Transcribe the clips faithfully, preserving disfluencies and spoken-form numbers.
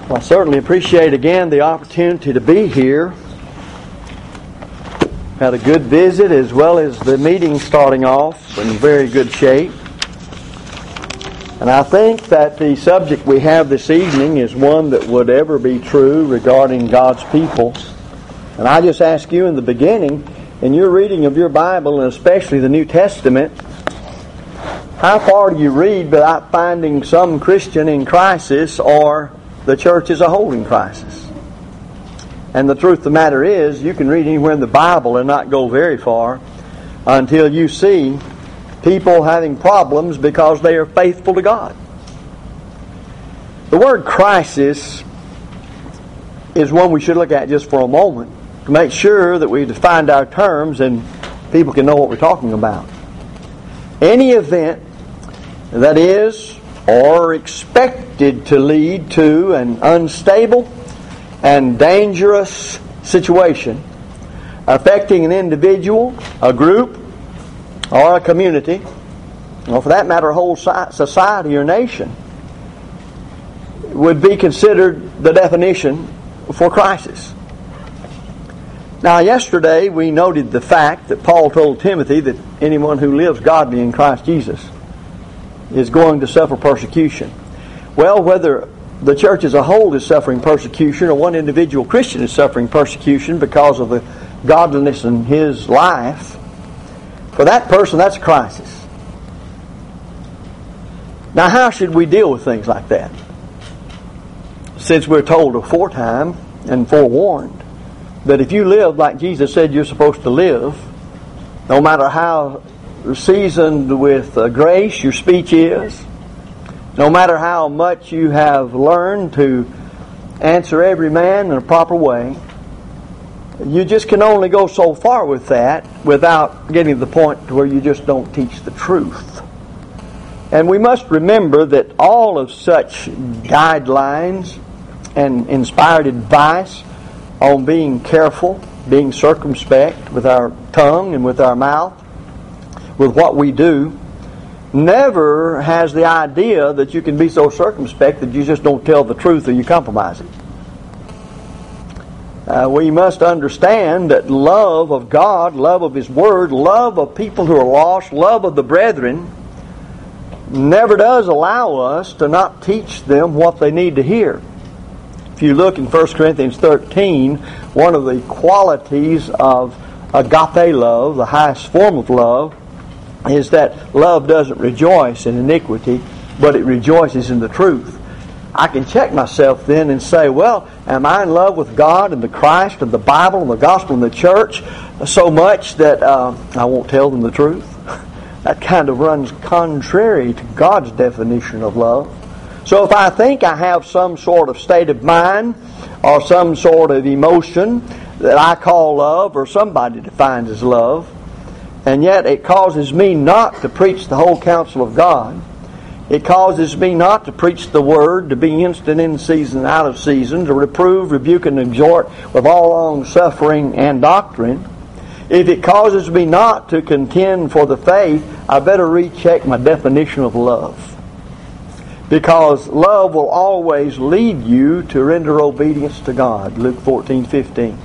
Well, I certainly appreciate again the opportunity to be here. Had a good visit as well as the meeting starting off in very good shape. And I think that the subject we have this evening is one that would ever be true regarding God's people. And I just ask you in the beginning, in your reading of your Bible, and especially the New Testament, how far do you read without finding some Christian in crisis or the church as a whole in crisis? And the truth of the matter is, you can read anywhere in the Bible and not go very far until you see people having problems because they are faithful to God. The word crisis is one we should look at just for a moment to make sure that we defined our terms and people can know what we're talking about. Any event that is or expected to lead to an unstable and dangerous situation affecting an individual, a group, or a community, or for that matter a whole society or nation, would be considered the definition for crisis. Now, yesterday we noted the fact that Paul told Timothy that anyone who lives godly in Christ Jesus is going to suffer persecution. Well, whether the church as a whole is suffering persecution or one individual Christian is suffering persecution because of the godliness in his life, for that person, that's a crisis. Now, how should we deal with things like that? Since we're told aforetime and forewarned that if you live like Jesus said you're supposed to live, no matter how seasoned with uh, grace your speech is, no matter how much you have learned to answer every man in a proper way, you just can only go so far with that without getting to the point to where you just don't teach the truth. And we must remember that all of such guidelines and inspired advice on being careful, being circumspect with our tongue and with our mouth, with what we do, never has the idea that you can be so circumspect that you just don't tell the truth or you compromise it. Uh, we must understand that love of God, love of His Word, love of people who are lost, love of the brethren, never does allow us to not teach them what they need to hear. If you look in First Corinthians thirteen, one of the qualities of agape love, the highest form of love, is that love doesn't rejoice in iniquity, but it rejoices in the truth. I can check myself then and say, well, am I in love with God and the Christ and the Bible and the gospel and the church so much that uh, I won't tell them the truth? That kind of runs contrary to God's definition of love. So if I think I have some sort of state of mind or some sort of emotion that I call love or somebody defines as love, and yet it causes me not to preach the whole counsel of God, it causes me not to preach the Word, to be instant in season, out of season, to reprove, rebuke, and exhort with all long suffering and doctrine, if it causes me not to contend for the faith, I better recheck my definition of love. Because love will always lead you to render obedience to God. Luke fourteen fifteen.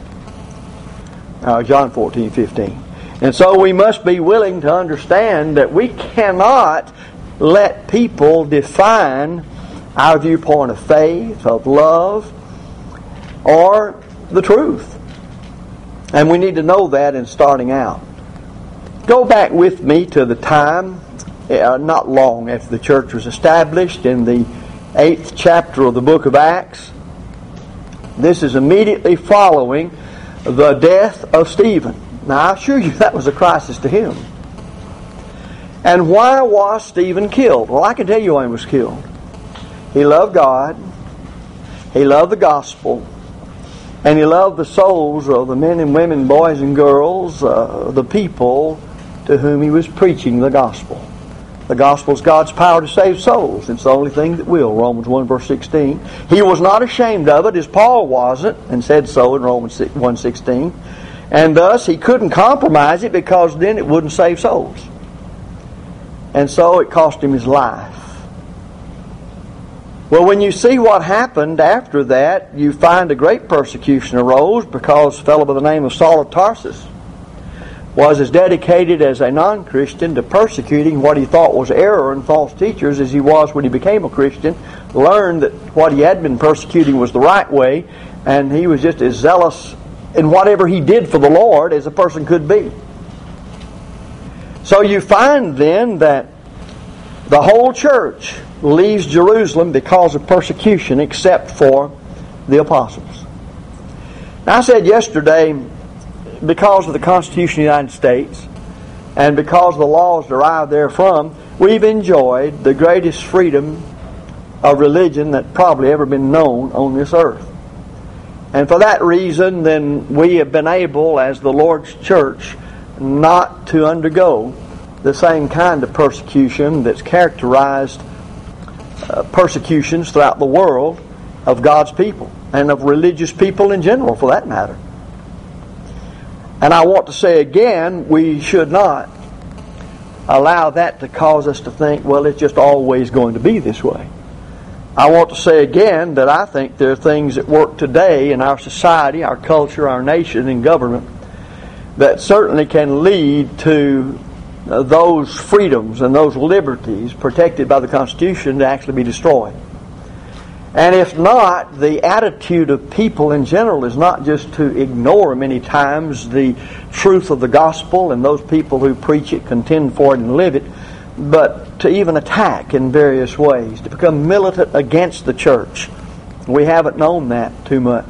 Uh, John fourteen fifteen. And so we must be willing to understand that we cannot let people define our viewpoint of faith, of love, or the truth. And we need to know that in starting out. Go back with me to the time, uh, not long after the church was established, in the eighth chapter of the book of Acts. This is immediately following the death of Stephen. Now, I assure you that was a crisis to him. And why was Stephen killed? Well, I can tell you why he was killed. He loved God, he loved the gospel, and he loved the souls of the men and women, boys and girls, uh, the people to whom he was preaching the gospel. The gospel is God's power to save souls. It's the only thing that will. Romans one verse sixteen. He was not ashamed of it, as Paul wasn't, and said so in Romans one sixteen. And thus he couldn't compromise it because then it wouldn't save souls. And so it cost him his life. Well, when you see what happened after that, you find a great persecution arose because a fellow by the name of Saul of Tarsus was as dedicated as a non-Christian to persecuting what he thought was error and false teachers as he was when he became a Christian, learned that what he had been persecuting was the right way, and he was just as zealous in whatever he did for the Lord as a person could be. So you find then that the whole church leaves Jerusalem because of persecution except for the apostles. Now, I said yesterday, because of the Constitution of the United States and because of the laws derived therefrom, we've enjoyed the greatest freedom of religion that probably ever been known on this earth. And for that reason, then, we have been able, as the Lord's church, not to undergo the same kind of persecution that's characterized uh, persecutions throughout the world of God's people and of religious people in general, for that matter. And I want to say again, we should not allow that to cause us to think, well, it's just always going to be this way. I want to say again that I think there are things at work today in our society, our culture, our nation, and government that certainly can lead to uh, those freedoms and those liberties protected by the Constitution to actually be destroyed. And if not, the attitude of people in general is not just to ignore many times the truth of the gospel and those people who preach it, contend for it, and live it, but to even attack in various ways, to become militant against the church. We haven't known that too much.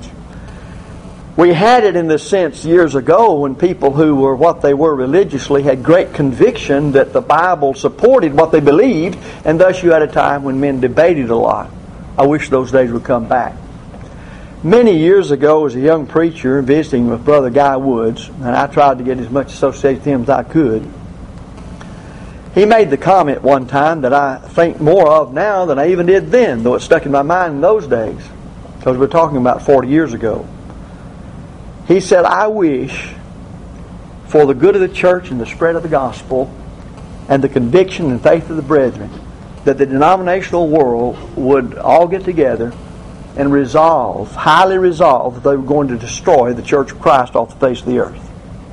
We had it in the sense years ago when people who were what they were religiously had great conviction that the Bible supported what they believed, and thus you had a time when men debated a lot. I wish those days would come back. Many years ago, as a young preacher visiting with Brother Guy Woods, and I tried to get as much associated with him as I could, he made the comment one time that I think more of now than I even did then, though it stuck in my mind in those days, because we're talking about forty years ago. He said, I wish for the good of the church and the spread of the gospel and the conviction and faith of the brethren that the denominational world would all get together and resolve, highly resolve, that they were going to destroy the Church of Christ off the face of the earth.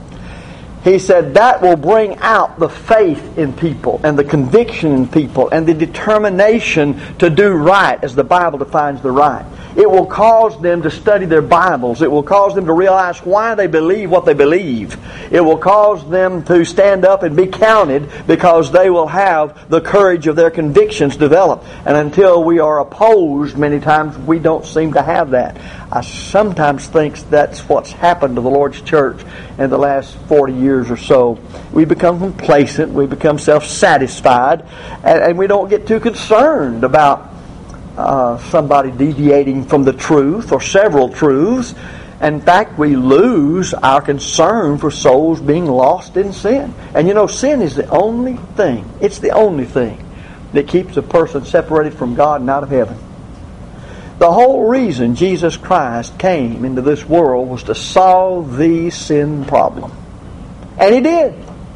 He said that will bring out the faith in people and the conviction in people and the determination to do right as the Bible defines the right. It will cause them to study their Bibles. It will cause them to realize why they believe what they believe. It will cause them to stand up and be counted because they will have the courage of their convictions developed. And until we are opposed, many times we don't seem to have that. I sometimes think that's what's happened to the Lord's church in the last forty years or so. We become complacent, we become self-satisfied, and, and we don't get too concerned about uh, somebody deviating from the truth or several truths. In fact, we lose our concern for souls being lost in sin. And you know, sin is the only thing, it's the only thing that keeps a person separated from God and out of heaven. The whole reason Jesus Christ came into this world was to solve the sin problem. And He did.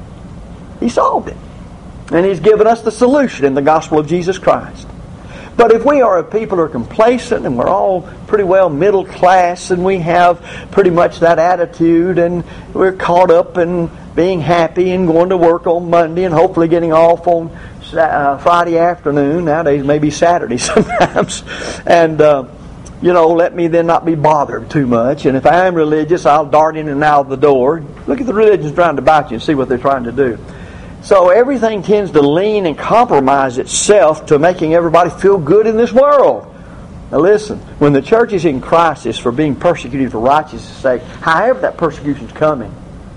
He solved it. And He's given us the solution in the gospel of Jesus Christ. But if we are a people who are complacent and we're all pretty well middle class and we have pretty much that attitude and we're caught up in being happy and going to work on Monday and hopefully getting off on Uh, Friday afternoon, nowadays maybe Saturday sometimes, and uh, you know, let me then not be bothered too much. And if I am religious, I'll dart in and out of the door. Look at the religions trying to bite you and see what they're trying to do. So everything tends to lean and compromise itself to making everybody feel good in this world. Now listen, when the church is in crisis for being persecuted for righteousness' sake, however that persecution is coming,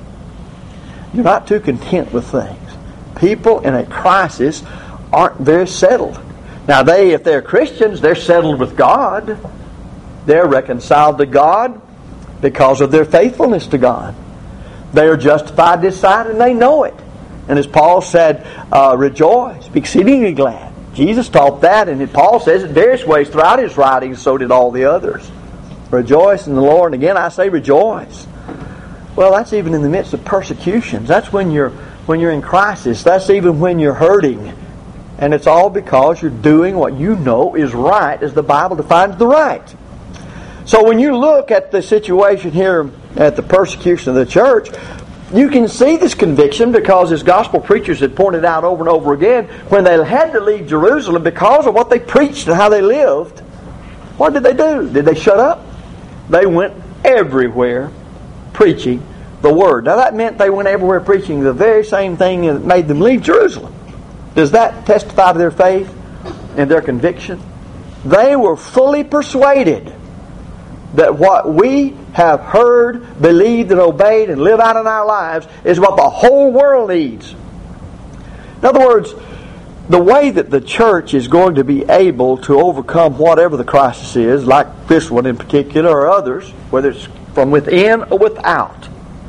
you're not too content with things. People in a crisis aren't very settled. Now they, if they're Christians, they're settled with God. They're reconciled to God because of their faithfulness to God. They are justified this side and they know it. And as Paul said, uh, rejoice, be exceedingly glad. Jesus taught that, and Paul says it various ways throughout his writings, so did all the others. Rejoice in the Lord. And again I say rejoice. Well, that's even in the midst of persecutions. That's when you're When you're in crisis. That's even when you're hurting. And it's all because you're doing what you know is right as the Bible defines the right. So when you look at the situation here at the persecution of the church, you can see this conviction because as gospel preachers had pointed out over and over again, when they had to leave Jerusalem because of what they preached and how they lived, what did they do? Did they shut up? They went everywhere preaching the Word. Now that meant they went everywhere preaching the very same thing that made them leave Jerusalem. Does that testify to their faith and their conviction? They were fully persuaded that what we have heard, believed, and obeyed and live out in our lives is what the whole world needs. In other words, the way that the church is going to be able to overcome whatever the crisis is, like this one in particular or others, whether it's from within or without,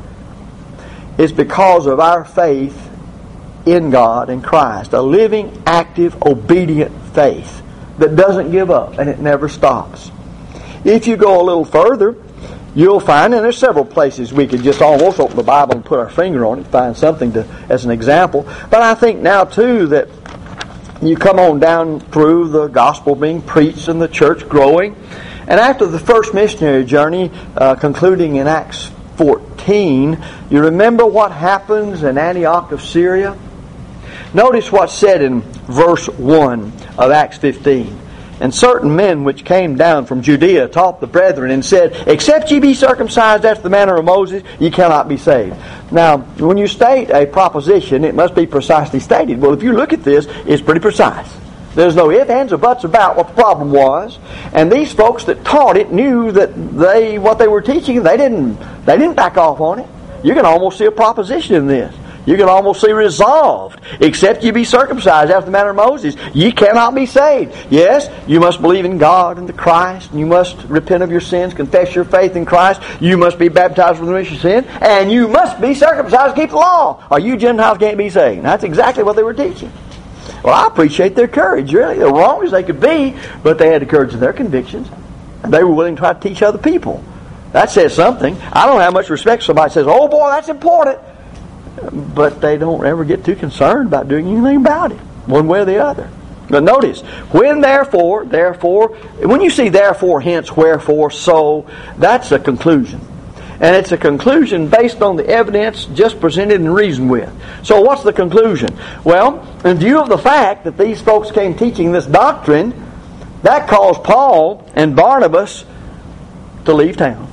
is because of our faith in God and Christ. A living, active, obedient faith that doesn't give up and it never stops. If you go a little further, you'll find, and there's several places we could just almost open the Bible and put our finger on it, find something to as an example. But I think now too that you come on down through the gospel being preached and the church growing. And after the first missionary journey, uh, concluding in Acts fourteen, you remember what happens in Antioch of Syria? Notice what's said in verse one of Acts fifteen. And certain men which came down from Judea taught the brethren and said, except ye be circumcised after the manner of Moses, ye cannot be saved. Now, when you state a proposition, it must be precisely stated. Well, if you look at this, it's pretty precise. There's no ifs, ands, or buts about what the problem was. And these folks that taught it knew that they what they were teaching, they didn't they didn't back off on it. You can almost see a proposition in this. You can almost see resolved. Except ye be circumcised after the manner of Moses, ye cannot be saved. Yes, you must believe in God and the Christ, and you must repent of your sins, confess your faith in Christ. You must be baptized for the remission of sin, and you must be circumcised to keep the law, or you Gentiles can't be saved. That's exactly what they were teaching. Well, I appreciate their courage, really. They're wrong as they could be, but they had the courage of their convictions, and they were willing to try to teach other people. That says something. I don't have much respect for somebody who says, oh boy, that's important. But they don't ever get too concerned about doing anything about it, one way or the other. But notice, when therefore, therefore, when you see therefore, hence, wherefore, so, that's a conclusion. And it's a conclusion based on the evidence just presented and reasoned with. So what's the conclusion? Well, in view of the fact that these folks came teaching this doctrine, that caused Paul and Barnabas to leave town.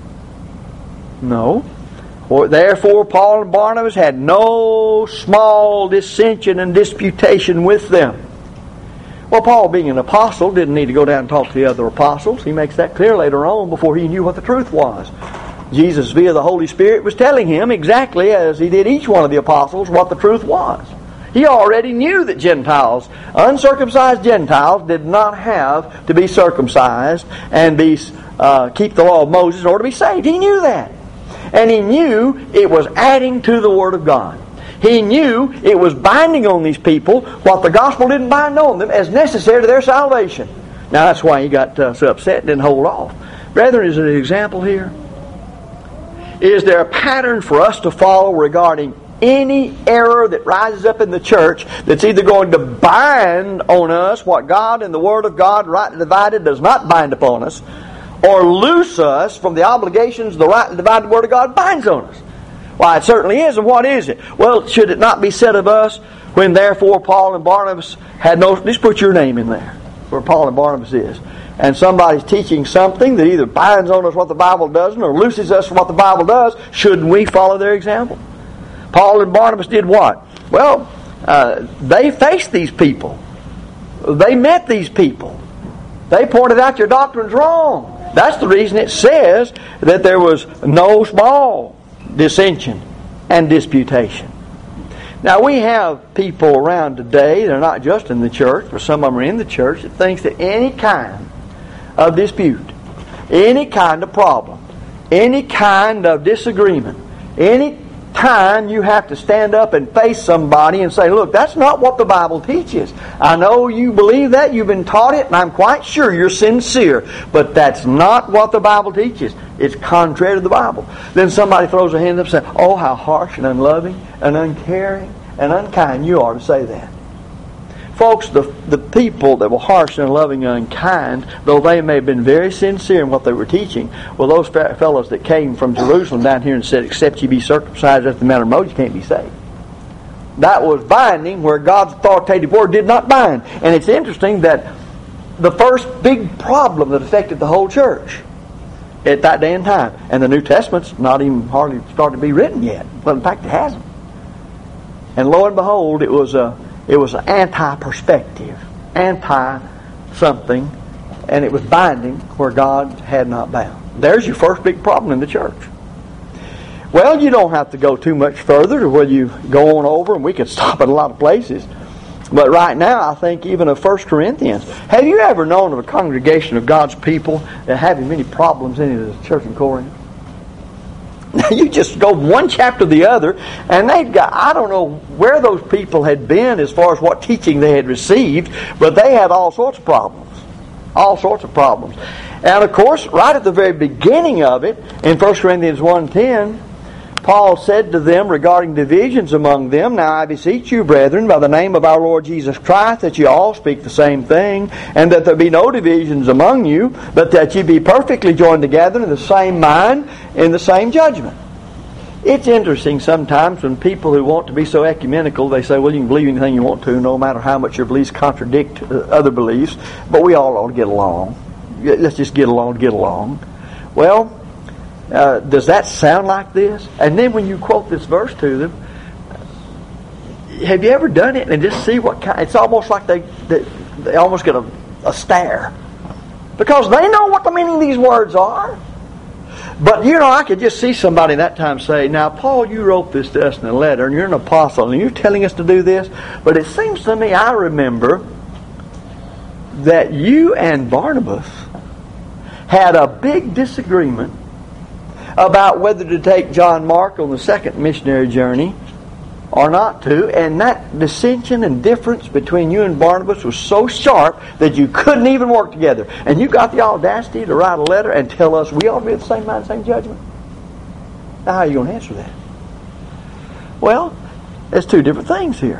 No. Therefore, Paul and Barnabas had no small dissension and disputation with them. Well, Paul, being an apostle, didn't need to go down and talk to the other apostles. He makes that clear later on before he knew what the truth was. Jesus, via the Holy Spirit, was telling him exactly as he did each one of the apostles what the truth was. He already knew that Gentiles, uncircumcised Gentiles, did not have to be circumcised and be uh, keep the law of Moses in order to be saved. He knew that. And he knew it was adding to the Word of God. He knew it was binding on these people what the gospel didn't bind on them as necessary to their salvation. Now that's why he got uh, so upset and didn't hold off. Brethren, is there an example here? Is there a pattern for us to follow regarding any error that rises up in the church that's either going to bind on us what God and the Word of God, rightly divided, does not bind upon us, or loose us from the obligations the rightly divided Word of God binds on us? Why, it certainly is, and what is it? Well, should it not be said of us, when therefore Paul and Barnabas had no... Just put your name in there, where Paul and Barnabas is. And somebody's teaching something that either binds on us what the Bible doesn't, or looses us from what the Bible does, shouldn't we follow their example? Paul and Barnabas did what? Well, uh, they faced these people. They met these people. They pointed out your doctrine's wrong. That's the reason it says that there was no small dissension and disputation. Now we have people around today, they're not just in the church, but some of them are in the church, that thinks that any kind of dispute, any kind of problem, any kind of disagreement, any time you have to stand up and face somebody and say, look, that's not what the Bible teaches. I know you believe that, you've been taught it, and I'm quite sure you're sincere, but that's not what the Bible teaches. It's contrary to the Bible. Then somebody throws their hand up and says, oh, how harsh and unloving and uncaring and unkind you are to say that. Folks, the, the people that were harsh and unloving and unkind, though they may have been very sincere in what they were teaching, well, those fellows that came from Jerusalem down here and said, except you be circumcised after the manner of Moses, you can't be saved. That was binding where God's authoritative word did not bind. And it's interesting that the first big problem that affected the whole church at that day and time, and the New Testament's not even hardly started to be written yet. But in fact, it hasn't. And lo and behold, it was a it was an anti-perspective, anti-something, and it was binding where God had not bound. There's your first big problem in the church. Well, you don't have to go too much further to where you go on over, and we could stop at a lot of places. But right now, I think even of First Corinthians. Have you ever known of a congregation of God's people that having many problems in the church in Corinth? You just go one chapter to the other, and they've got, I don't know where those people had been as far as what teaching they had received, but they had all sorts of problems. All sorts of problems. And of course, right at the very beginning of it, in First Corinthians one ten, Paul said to them regarding divisions among them, Now I beseech you, brethren, by the name of our Lord Jesus Christ, that you all speak the same thing, and that there be no divisions among you, but that you be perfectly joined together in the same mind, in the same judgment. It's interesting sometimes when people who want to be so ecumenical, they say, well, you can believe anything you want to, no matter how much your beliefs contradict other beliefs, but we all ought to get along. Let's just get along, get along. Well, Uh, does that sound like this? And then when you quote this verse to them, have you ever done it and just see what kind? It's almost like they they, they almost get a, a stare because they know what the meaning of these words are. But you know, I could just see somebody that time say, "Now, Paul, you wrote this to us in a letter, and you're an apostle, and you're telling us to do this." But it seems to me, I remember that you and Barnabas had a big disagreement about whether to take John Mark on the second missionary journey or not to, and that dissension and difference between you and Barnabas was so sharp that you couldn't even work together. And you got the audacity to write a letter and tell us we ought to be of the same mind, same judgment. Now, how are you going to answer that? Well, there's two different things here.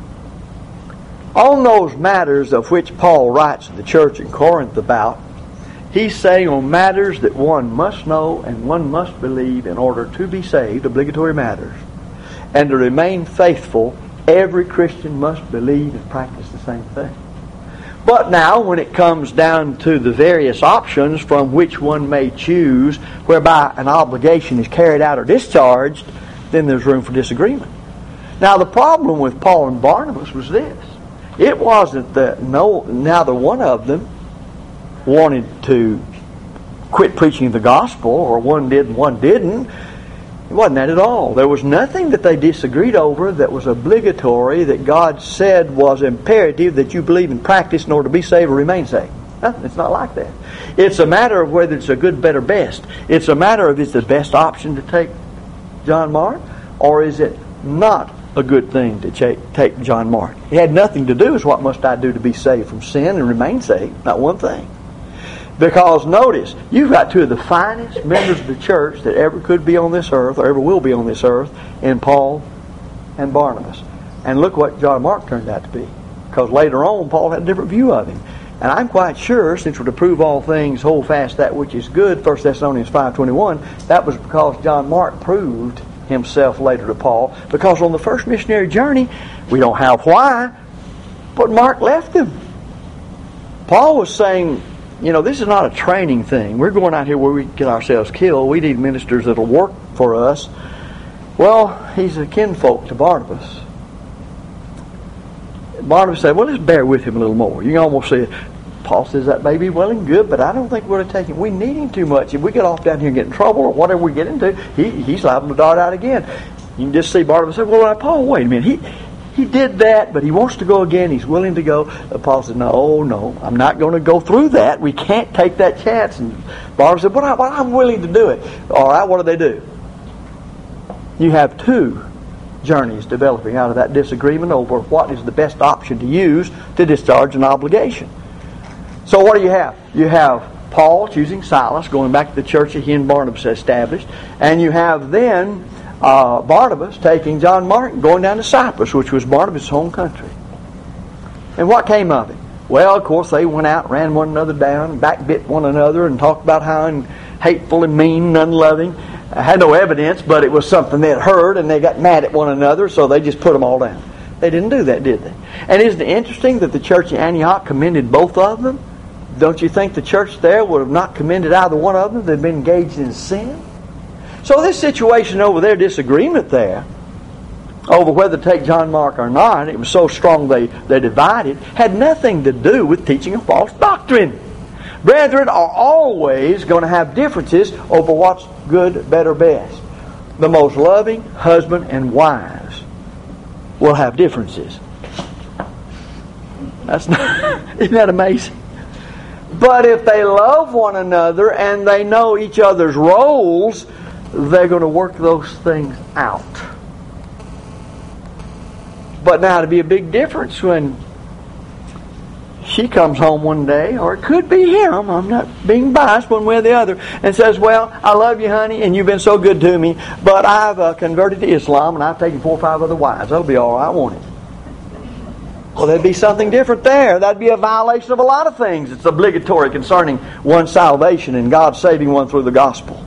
On those matters of which Paul writes to the church in Corinth about, he's saying on matters that one must know and one must believe in order to be saved, obligatory matters, and to remain faithful, every Christian must believe and practice the same thing. But now, when it comes down to the various options from which one may choose, whereby an obligation is carried out or discharged, then there's room for disagreement. Now, the problem with Paul and Barnabas was this. It wasn't that no, neither one of them wanted to quit preaching the gospel, or one did and one didn't. It wasn't that at all. There was nothing that they disagreed over that was obligatory, that God said was imperative that you believe and practice in order to be saved or remain saved. No, it's not like that. It's a matter of whether it's a good, better, best. It's a matter of is it the best option to take John Mark, or is it not a good thing to take John Mark? It had nothing to do with what must I do to be saved from sin and remain saved. Not one thing. Because notice, you've got two of the finest members of the church that ever could be on this earth, or ever will be on this earth, in Paul and Barnabas. And look what John Mark turned out to be. Because later on, Paul had a different view of him. And I'm quite sure, since we're to prove all things, hold fast that which is good, First Thessalonians five twenty-one, that was because John Mark proved himself later to Paul. Because on the first missionary journey, we don't have why, but Mark left him. Paul was saying, you know, this is not a training thing. We're going out here where we get ourselves killed. We need ministers that will work for us. Well, he's a kinfolk to Barnabas. Barnabas said, well, let's bear with him a little more. You can almost see it. Paul says that may be well and good, but I don't think we're going to take him. We need him too much. If we get off down here and get in trouble or whatever we get into, he, he's liable to dart out again. You can just see Barnabas say, well, Paul, wait a minute. He... He did that, but he wants to go again. He's willing to go. Paul said, no, no, I'm not going to go through that. We can't take that chance. And Barnabas said, well, I'm willing to do it. All right, what do they do? You have two journeys developing out of that disagreement over what is the best option to use to discharge an obligation. So what do you have? You have Paul choosing Silas, going back to the church that he and Barnabas established. And you have then Uh, Barnabas taking John Mark and going down to Cyprus, which was Barnabas' home country. And what came of it? Well, of course, they went out, ran one another down, backbit one another, and talked about how hateful and mean and unloving. I had no evidence, but it was something they had heard, and they got mad at one another, so they just put them all down. They didn't do that, did they? And isn't it interesting that the church in Antioch commended both of them? Don't you think the church there would have not commended either one of them? They'd been engaged in sin. So this situation over there, disagreement there, over whether to take John Mark or not, it was so strong they, they divided, had nothing to do with teaching a false doctrine. Brethren are always going to have differences over what's good, better, best. The most loving husband and wives will have differences. That's not, isn't that amazing? But if they love one another and they know each other's roles, they're going to work those things out. But now it'd be a big difference when she comes home one day, or it could be him, I'm not being biased one way or the other, and says, well, I love you, honey, and you've been so good to me, but I've uh, converted to Islam and I've taken four or five other wives. That'll be all I wanted. Well, there'd be something different there. That'd be a violation of a lot of things. It's obligatory concerning one's salvation and God saving one through the gospel.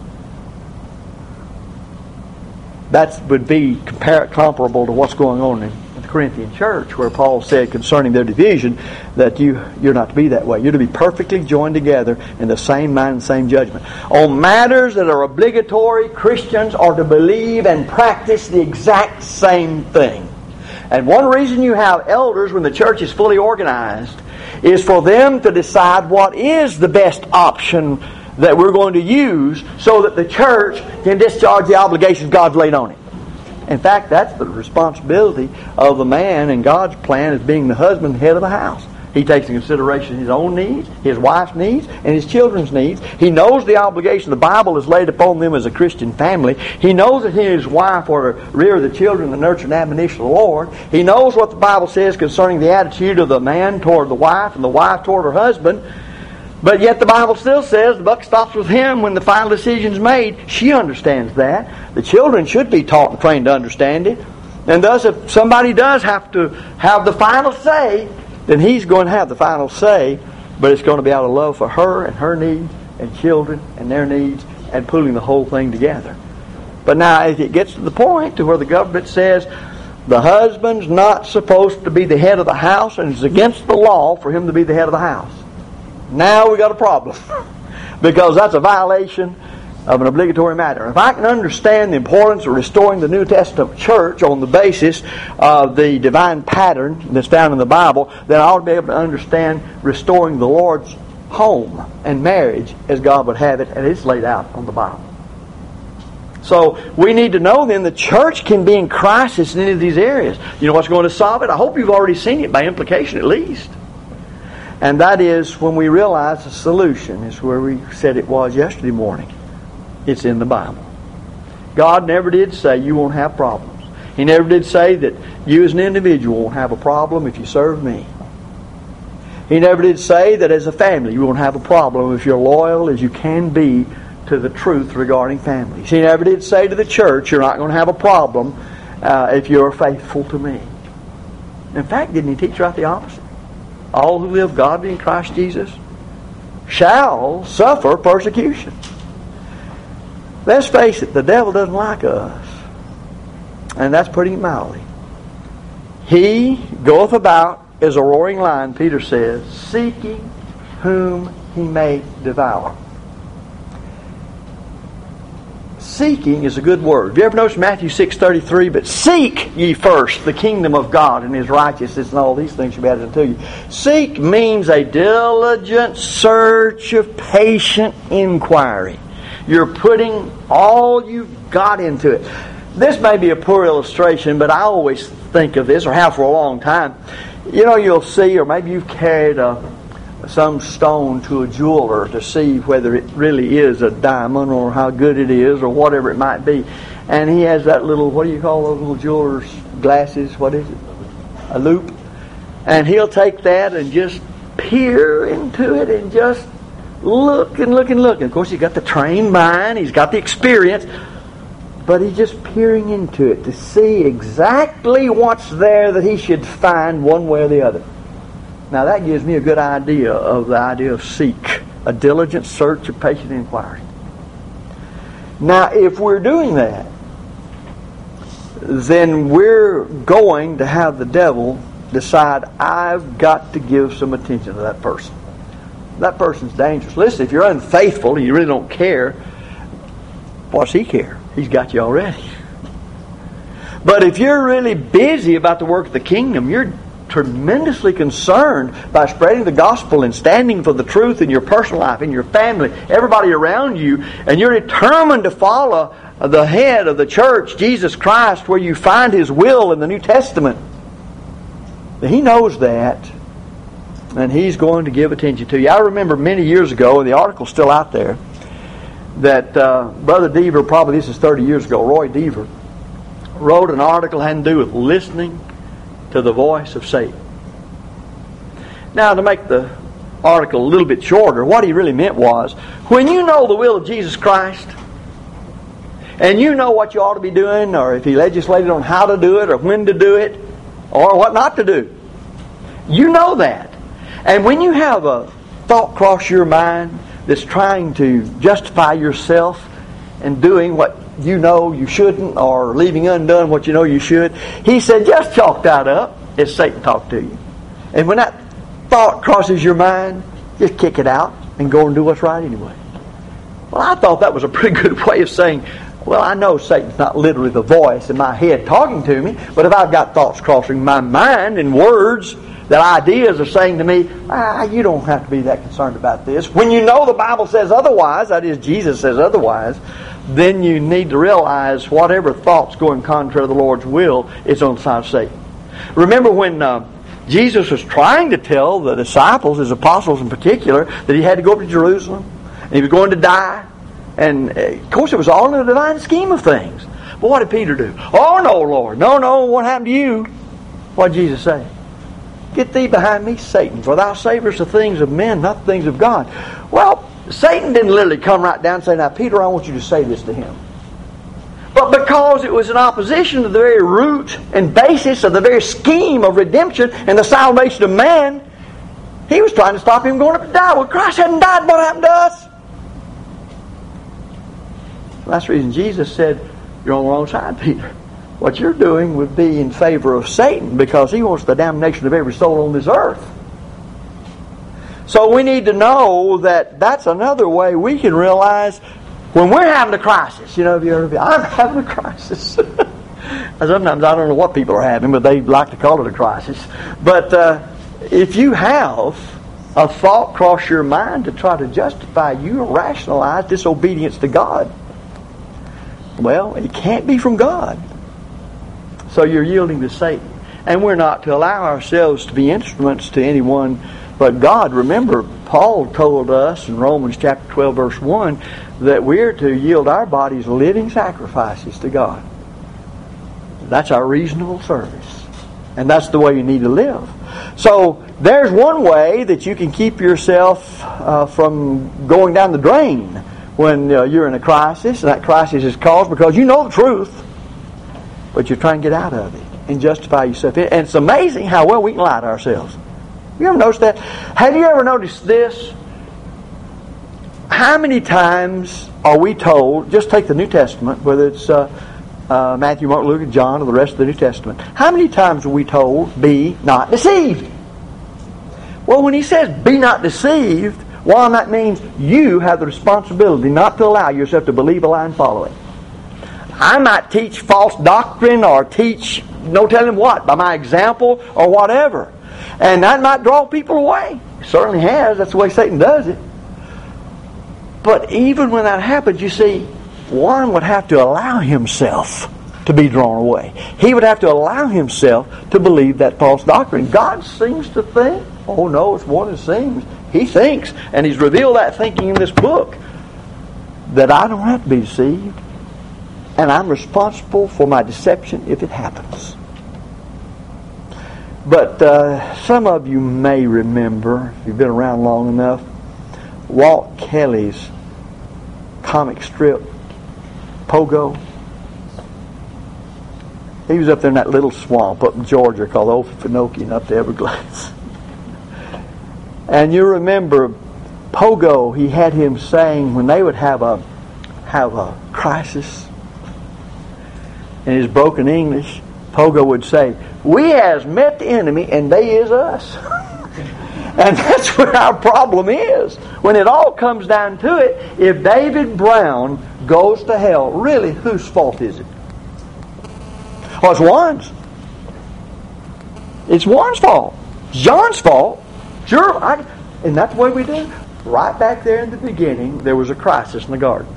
That would be compar- comparable to what's going on in the Corinthian church, where Paul said concerning their division that you, you're not to be that way. You're to be perfectly joined together in the same mind and same judgment. On matters that are obligatory, Christians are to believe and practice the exact same thing. And one reason you have elders when the church is fully organized is for them to decide what is the best option that we're going to use so that the church can discharge the obligations God's laid on it. In fact, that's the responsibility of the man in God's plan as being the husband, head of the house. He takes into consideration his own needs, his wife's needs, and his children's needs. He knows the obligation the Bible has laid upon them as a Christian family. He knows that he and his wife are to rear the children, the nurture and admonition of the Lord. He knows what the Bible says concerning the attitude of the man toward the wife and the wife toward her husband. But yet the Bible still says the buck stops with him when the final decision is made. She understands that. The children should be taught and trained to understand it. And thus, if somebody does have to have the final say, then he's going to have the final say, but it's going to be out of love for her and her needs and children and their needs and pulling the whole thing together. But now if it gets to the point to where the government says the husband's not supposed to be the head of the house and it's against the law for him to be the head of the house, now we got a problem because that's a violation of an obligatory matter. If I can understand the importance of restoring the New Testament church on the basis of the divine pattern that's found in the Bible, then I ought to be able to understand restoring the Lord's home and marriage as God would have it, and it's laid out on the Bible. So we need to know then the church can be in crisis in any of these areas. You know what's going to solve it? I hope you've already seen it by implication at least. And that is when we realize the solution is where we said it was yesterday morning. It's in the Bible. God never did say you won't have problems. He never did say that you as an individual won't have a problem if you serve me. He never did say that as a family you won't have a problem if you're loyal as you can be to the truth regarding families. He never did say to the church you're not going to have a problem uh, if you're faithful to me. In fact, didn't he teach right the opposite? All who live godly in Christ Jesus shall suffer persecution. Let's face it, the devil doesn't like us. And that's putting it mildly. He goeth about as a roaring lion, Peter says, seeking whom he may devour. Seeking is a good word. Have you ever noticed Matthew six thirty-three? But seek ye first the kingdom of God and His righteousness, and all these things shall be added unto you. Seek means a diligent search of patient inquiry. You're putting all you've got into it. This may be a poor illustration, but I always think of this, or have for a long time. You know, you'll see, or maybe you've carried a, some stone to a jeweler to see whether it really is a diamond or how good it is or whatever it might be. And he has that little, what do you call those little jeweler's glasses? What is it? A loop. And he'll take that and just peer into it and just look and look and look. And of course, he's got the trained mind, he's got the experience, but he's just peering into it to see exactly what's there that he should find one way or the other. Now that gives me a good idea of the idea of seek. A diligent search, a patient inquiry. Now if we're doing that, then we're going to have the devil decide, I've got to give some attention to that person. That person's dangerous. Listen, if you're unfaithful and you really don't care, what's he care? He's got you already. But if you're really busy about the work of the kingdom, you're tremendously concerned by spreading the gospel and standing for the truth in your personal life, in your family, everybody around you, and you're determined to follow the head of the church, Jesus Christ, where you find His will in the New Testament. He knows that, and He's going to give attention to you. I remember many years ago, and the article's still out there, that uh, Brother Deaver, probably this is thirty years ago, Roy Deaver, wrote an article that had to do with listening to the voice of Satan. Now, to make the article a little bit shorter, what he really meant was, when you know the will of Jesus Christ, and you know what you ought to be doing, or if He legislated on how to do it, or when to do it, or what not to do, you know that. And when you have a thought cross your mind that's trying to justify yourself and doing what you know you shouldn't, or leaving undone what you know you should, he said, just chalk that up as Satan talked to you. And when that thought crosses your mind, just kick it out and go and do what's right anyway. Well, I thought that was a pretty good way of saying, well, I know Satan's not literally the voice in my head talking to me, but if I've got thoughts crossing my mind and words that ideas are saying to me, ah, you don't have to be that concerned about this. When you know the Bible says otherwise, that is, Jesus says otherwise, then you need to realize whatever thoughts going contrary to the Lord's will is on the side of Satan. Remember when uh, Jesus was trying to tell the disciples, His apostles in particular, that He had to go up to Jerusalem, and He was going to die. And, uh, of course, it was all in the divine scheme of things. But what did Peter do? Oh, no, Lord. No, no, what happened to you? What did Jesus say? Get thee behind me, Satan, for thou savorest the things of men, not the things of God. Well, Satan didn't literally come right down and say, now, Peter, I want you to say this to him. But because it was in opposition to the very root and basis of the very scheme of redemption and the salvation of man, he was trying to stop him going up to die. Well, Christ hadn't died. What happened to us? That's the reason Jesus said, you're on the wrong side, Peter. What you're doing would be in favor of Satan, because he wants the damnation of every soul on this earth. So we need to know that that's another way we can realize when we're having a crisis. You know, if you ever, I'm having a crisis. Sometimes I don't know what people are having, but they like to call it a crisis. But uh, if you have a thought cross your mind to try to justify you or rationalize disobedience to God, well, it can't be from God. So you're yielding to Satan. And we're not to allow ourselves to be instruments to anyone but God. Remember, Paul told us in Romans chapter twelve, verse one, that we're to yield our bodies living sacrifices to God. That's our reasonable service. And that's the way you need to live. So there's one way that you can keep yourself uh, from going down the drain when uh, you're in a crisis. And that crisis is caused because you know the truth, but you're trying to get out of it and justify yourself. And it's amazing how well we can lie to ourselves. You ever noticed that? Have you ever noticed this? How many times are we told, just take the New Testament, whether it's uh, uh, Matthew, Mark, Luke, and John, or the rest of the New Testament, how many times are we told, be not deceived? Well, when he says, be not deceived, well, that means you have the responsibility not to allow yourself to believe a lie and follow it. I might teach false doctrine or teach no telling what, by my example or whatever. And that might draw people away. It certainly has. That's the way Satan does it. But even when that happens, you see, one would have to allow himself to be drawn away. He would have to allow himself to believe that false doctrine. God seems to think, oh no, it's more than it seems. He thinks, and He's revealed that thinking in this book, that I don't have to be deceived. And I'm responsible for my deception if it happens. But uh, some of you may remember, if you've been around long enough, Walt Kelly's comic strip, Pogo. He was up there in that little swamp up in Georgia called Okefenokee and up to Everglades. And you remember Pogo, he had him saying when they would have a have a crisis in his broken English, Pogo would say, "We has met the enemy and they is us." And that's where our problem is. When it all comes down to it, if David Brown goes to hell, really, whose fault is it? Well, it's Warren's. It's Warren's fault. It's John's fault. Sure, I, and that's the way we do it. Right back there in the beginning, there was a crisis in the garden.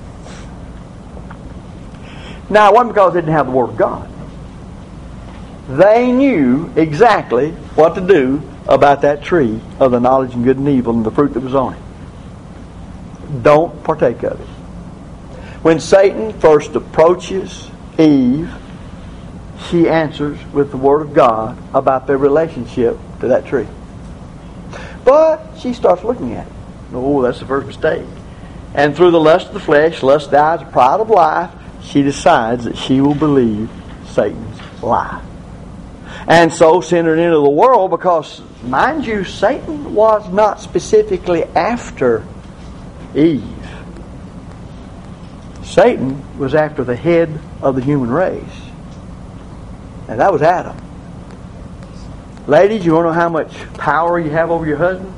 Now, it wasn't because they didn't have the Word of God. They knew exactly what to do about that tree of the knowledge of good and evil and the fruit that was on it. Don't partake of it. When Satan first approaches Eve, she answers with the Word of God about their relationship to that tree. But she starts looking at it. Oh, that's the first mistake. And through the lust of the flesh, lust of the eyes, pride of life, she decides that she will believe Satan's lie. And so send her into the world because, mind you, Satan was not specifically after Eve. Satan was after the head of the human race. And that was Adam. Ladies, you want to know how much power you have over your husbands?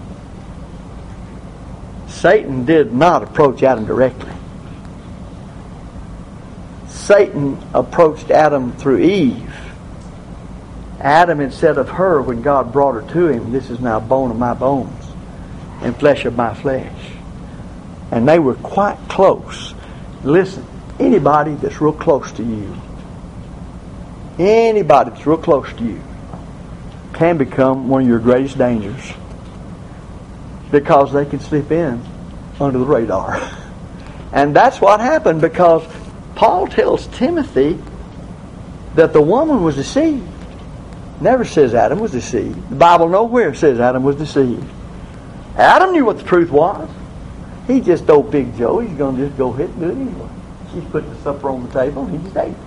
Satan did not approach Adam directly. Satan approached Adam through Eve. Adam had said of her when God brought her to him, "This is now bone of my bones and flesh of my flesh." And they were quite close. Listen, anybody that's real close to you, anybody that's real close to you can become one of your greatest dangers because they can slip in under the radar. And that's what happened because Paul tells Timothy that the woman was deceived. Never says Adam was deceived. The Bible nowhere says Adam was deceived. Adam knew what the truth was. He just old Big Joe. He's going to just go ahead and do it anyway. She's putting the supper on the table and he's ate.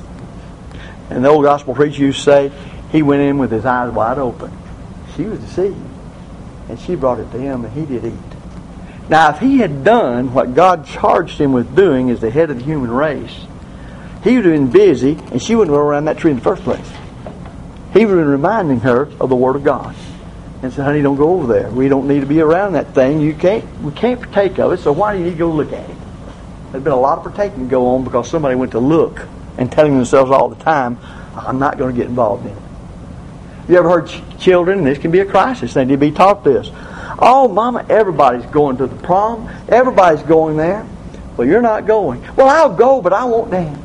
And the old gospel preacher used to say he went in with his eyes wide open. She was deceived. And she brought it to him and he did eat. Now if he had done what God charged him with doing as the head of the human race, he would have been busy and she wouldn't have run around that tree in the first place. He would have been reminding her of the Word of God. And said, "Honey, don't go over there. We don't need to be around that thing. You can't, we can't partake of it, so why do you need to go look at it?" There's been a lot of partaking to go on because somebody went to look and telling themselves all the time, "I'm not going to get involved in it." You ever heard ch- children, and this can be a crisis, they need to be taught this. "Oh, Mama, everybody's going to the prom. Everybody's going there." "Well, you're not going." "Well, I'll go, but I won't dance."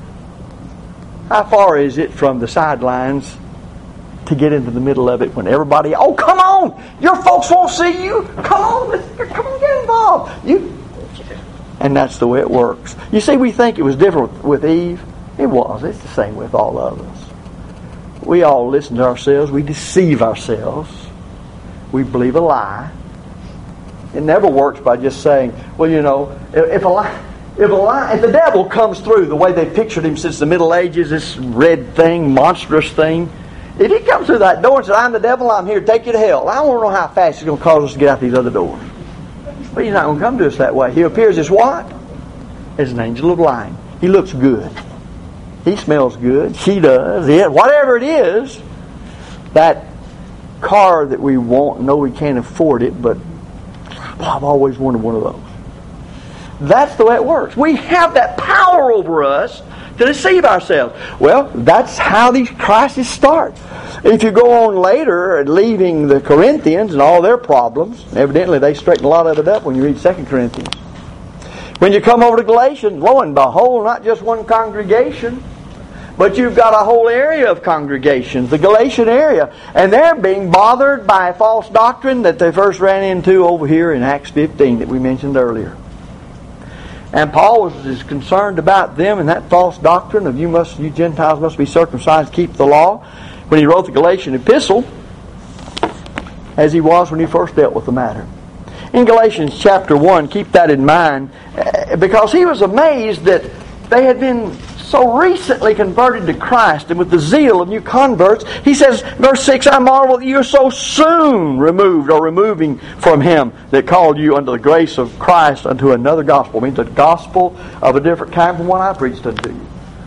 How far is it from the sidelines to get into the middle of it when everybody, "Oh, come on! Your folks won't see you! Come on, let's, come on, get involved!" You, and that's the way it works. You see, we think it was different with, with Eve. It was. It's the same with all of us. We all listen to ourselves. We deceive ourselves. We believe a lie. It never works by just saying, "Well, you know, if, if a lie, if a lie, if the devil comes through the way they pictured him since the Middle Ages, this red thing, monstrous thing." If he comes through that door and says, "I'm the devil, I'm here to take you to hell," I want to know how fast he's going to cause us to get out these other doors. But he's not going to come to us that way. He appears as what? As an angel of light. He looks good. He smells good. She does. It, whatever it is, that car that we want, know we can't afford it, but I've always wanted one of those. That's the way it works. We have that power over us to deceive ourselves. Well, that's how these crises start. If you go on later and leaving the Corinthians and all their problems, evidently they straighten a lot of it up when you read Second Corinthians. When you come over to Galatians, lo and behold, not just one congregation, but you've got a whole area of congregations, the Galatian area, and they're being bothered by a false doctrine that they first ran into over here in Acts fifteen that we mentioned earlier. And Paul was as concerned about them and that false doctrine of you must, you Gentiles must be circumcised, keep the law, when he wrote the Galatian epistle, as he was when he first dealt with the matter. In Galatians chapter one, keep that in mind, because he was amazed that they had been so recently converted to Christ and with the zeal of new converts, he says, verse six, I marvel that you are so soon removed or removing from him that called you unto the grace of Christ unto another gospel. It means a gospel of a different kind from what I preached unto you.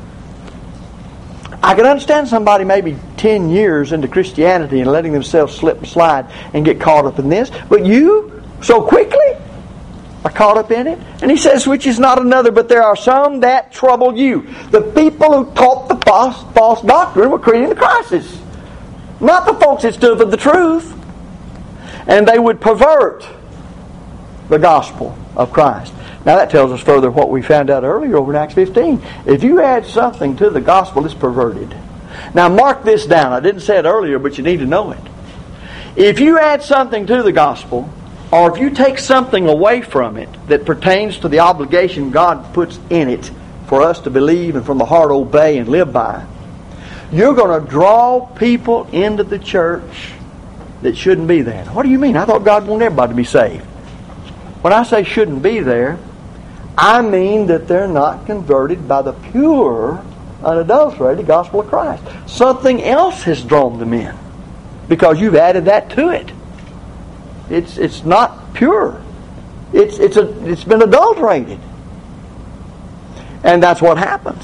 I can understand somebody maybe ten years into Christianity and letting themselves slip and slide and get caught up in this. But you, so quickly, are caught up in it. And he says, which is not another, but there are some that trouble you. The people who taught the false, false doctrine were creating the crisis. Not the folks that stood for the truth. And they would pervert the gospel of Christ. Now that tells us further what we found out earlier over in Acts fifteen. If you add something to the gospel, it's perverted. Now mark this down. I didn't say it earlier, but you need to know it. If you add something to the gospel, or if you take something away from it that pertains to the obligation God puts in it for us to believe and from the heart obey and live by, you're going to draw people into the church that shouldn't be there. What do you mean? I thought God wanted everybody to be saved. When I say shouldn't be there, I mean that they're not converted by the pure, unadulterated gospel of Christ. Something else has drawn them in because you've added that to it. It's it's not pure. It's it's a it's been adulterated, and that's what happens.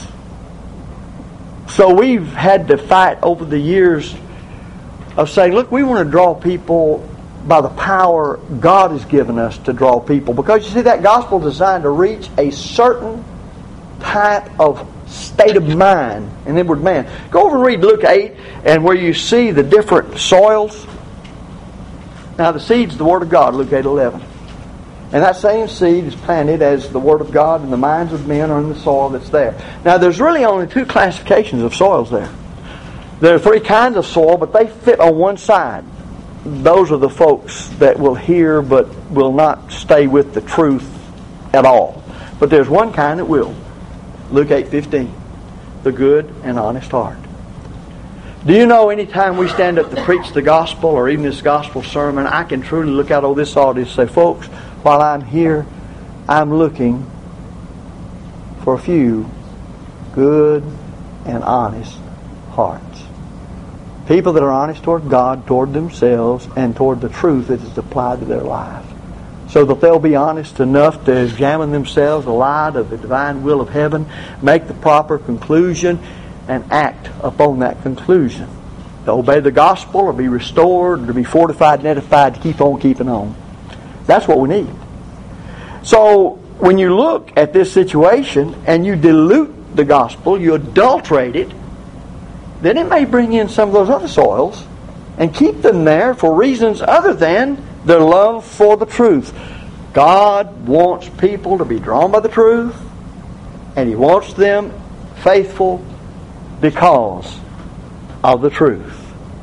So we've had to fight over the years of saying, look, we want to draw people by the power God has given us to draw people. Because you see, that gospel is designed to reach a certain type of state of mind, an inward man. Go over and read Luke eight, and where you see the different soils. Now the seed's the Word of God, Luke eight eleven. And that same seed is planted as the Word of God in the minds of men or in the soil that's there. Now there's really only two classifications of soils there. There are three kinds of soil, but they fit on one side. Those are the folks that will hear but will not stay with the truth at all. But there's one kind that will. Luke eight fifteen. The good and honest heart. Do you know any time we stand up to preach the gospel or even this gospel sermon, I can truly look out over this audience and say, folks, while I'm here, I'm looking for a few good and honest hearts. People that are honest toward God, toward themselves, and toward the truth that is applied to their life. So that they'll be honest enough to examine themselves in the light of the divine will of heaven, make the proper conclusion, and act upon that conclusion. To obey the gospel or be restored or to be fortified and edified to keep on keeping on. That's what we need. So when you look at this situation and you dilute the gospel, you adulterate it, then it may bring in some of those other soils and keep them there for reasons other than their love for the truth. God wants people to be drawn by the truth, and He wants them faithful because of the truth.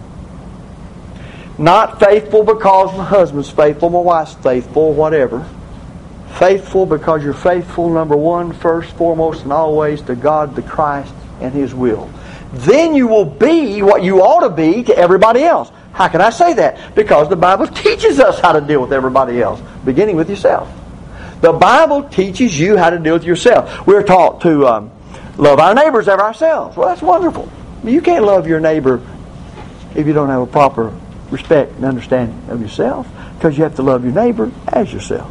Not faithful because my husband's faithful, my wife's faithful, whatever. Faithful because you're faithful, number one, first, foremost, and always to God, the Christ, and His will. Then you will be what you ought to be to everybody else. How can I say that? Because the Bible teaches us how to deal with everybody else, beginning with yourself. The Bible teaches you how to deal with yourself. We're taught to um, love our neighbors as ourselves. Well, that's wonderful. You can't love your neighbor if you don't have a proper respect and understanding of yourself, because you have to love your neighbor as yourself.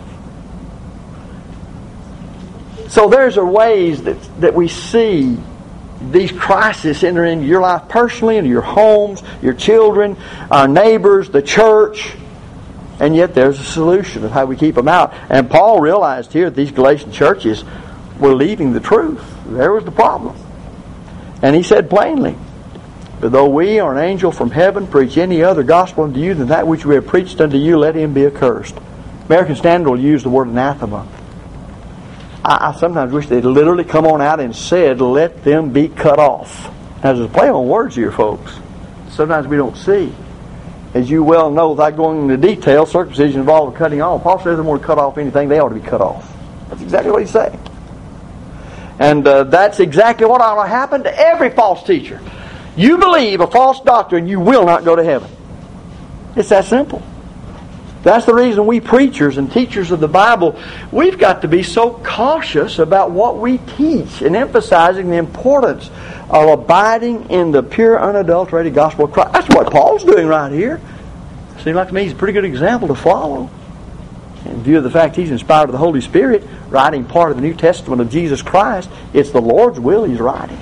So there's ways that, that we see these crises enter into your life personally, into your homes, your children, our neighbors, the church, and yet there's a solution of how we keep them out. And Paul realized here that these Galatian churches were leaving the truth. There was the problem. And he said plainly, but though we or an angel from heaven preach any other gospel unto you than that which we have preached unto you, let him be accursed. American Standard will use the word anathema. I, I sometimes wish they'd literally come on out and said, let them be cut off. Now, there's a play on words here, folks. Sometimes we don't see. As you well know, without going into detail, circumcision involved with cutting off. Paul says they want to cut off anything, they ought to be cut off. That's exactly what he's saying. And uh, that's exactly what ought to happen to every false teacher. You believe a false doctrine, you will not go to heaven. It's that simple. That's the reason we preachers and teachers of the Bible, we've got to be so cautious about what we teach and emphasizing the importance of abiding in the pure, unadulterated gospel of Christ. That's what Paul's doing right here. Seems like to me he's a pretty good example to follow. In view of the fact he's inspired of the Holy Spirit, writing part of the New Testament of Jesus Christ, it's the Lord's will he's writing.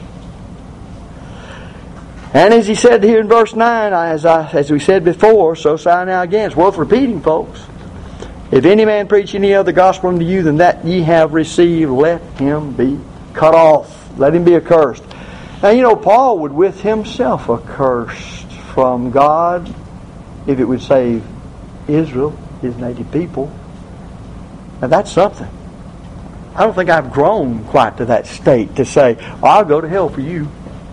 And as he said here in verse nine, as I, as we said before, so say I now again. It's worth repeating, folks. If any man preach any other gospel unto you than that ye have received, let him be cut off. Let him be accursed. Now, you know, Paul would with himself accursed from God if it would save Israel, his native people. Now, that's something. I don't think I've grown quite to that state to say, oh, I'll go to hell for you.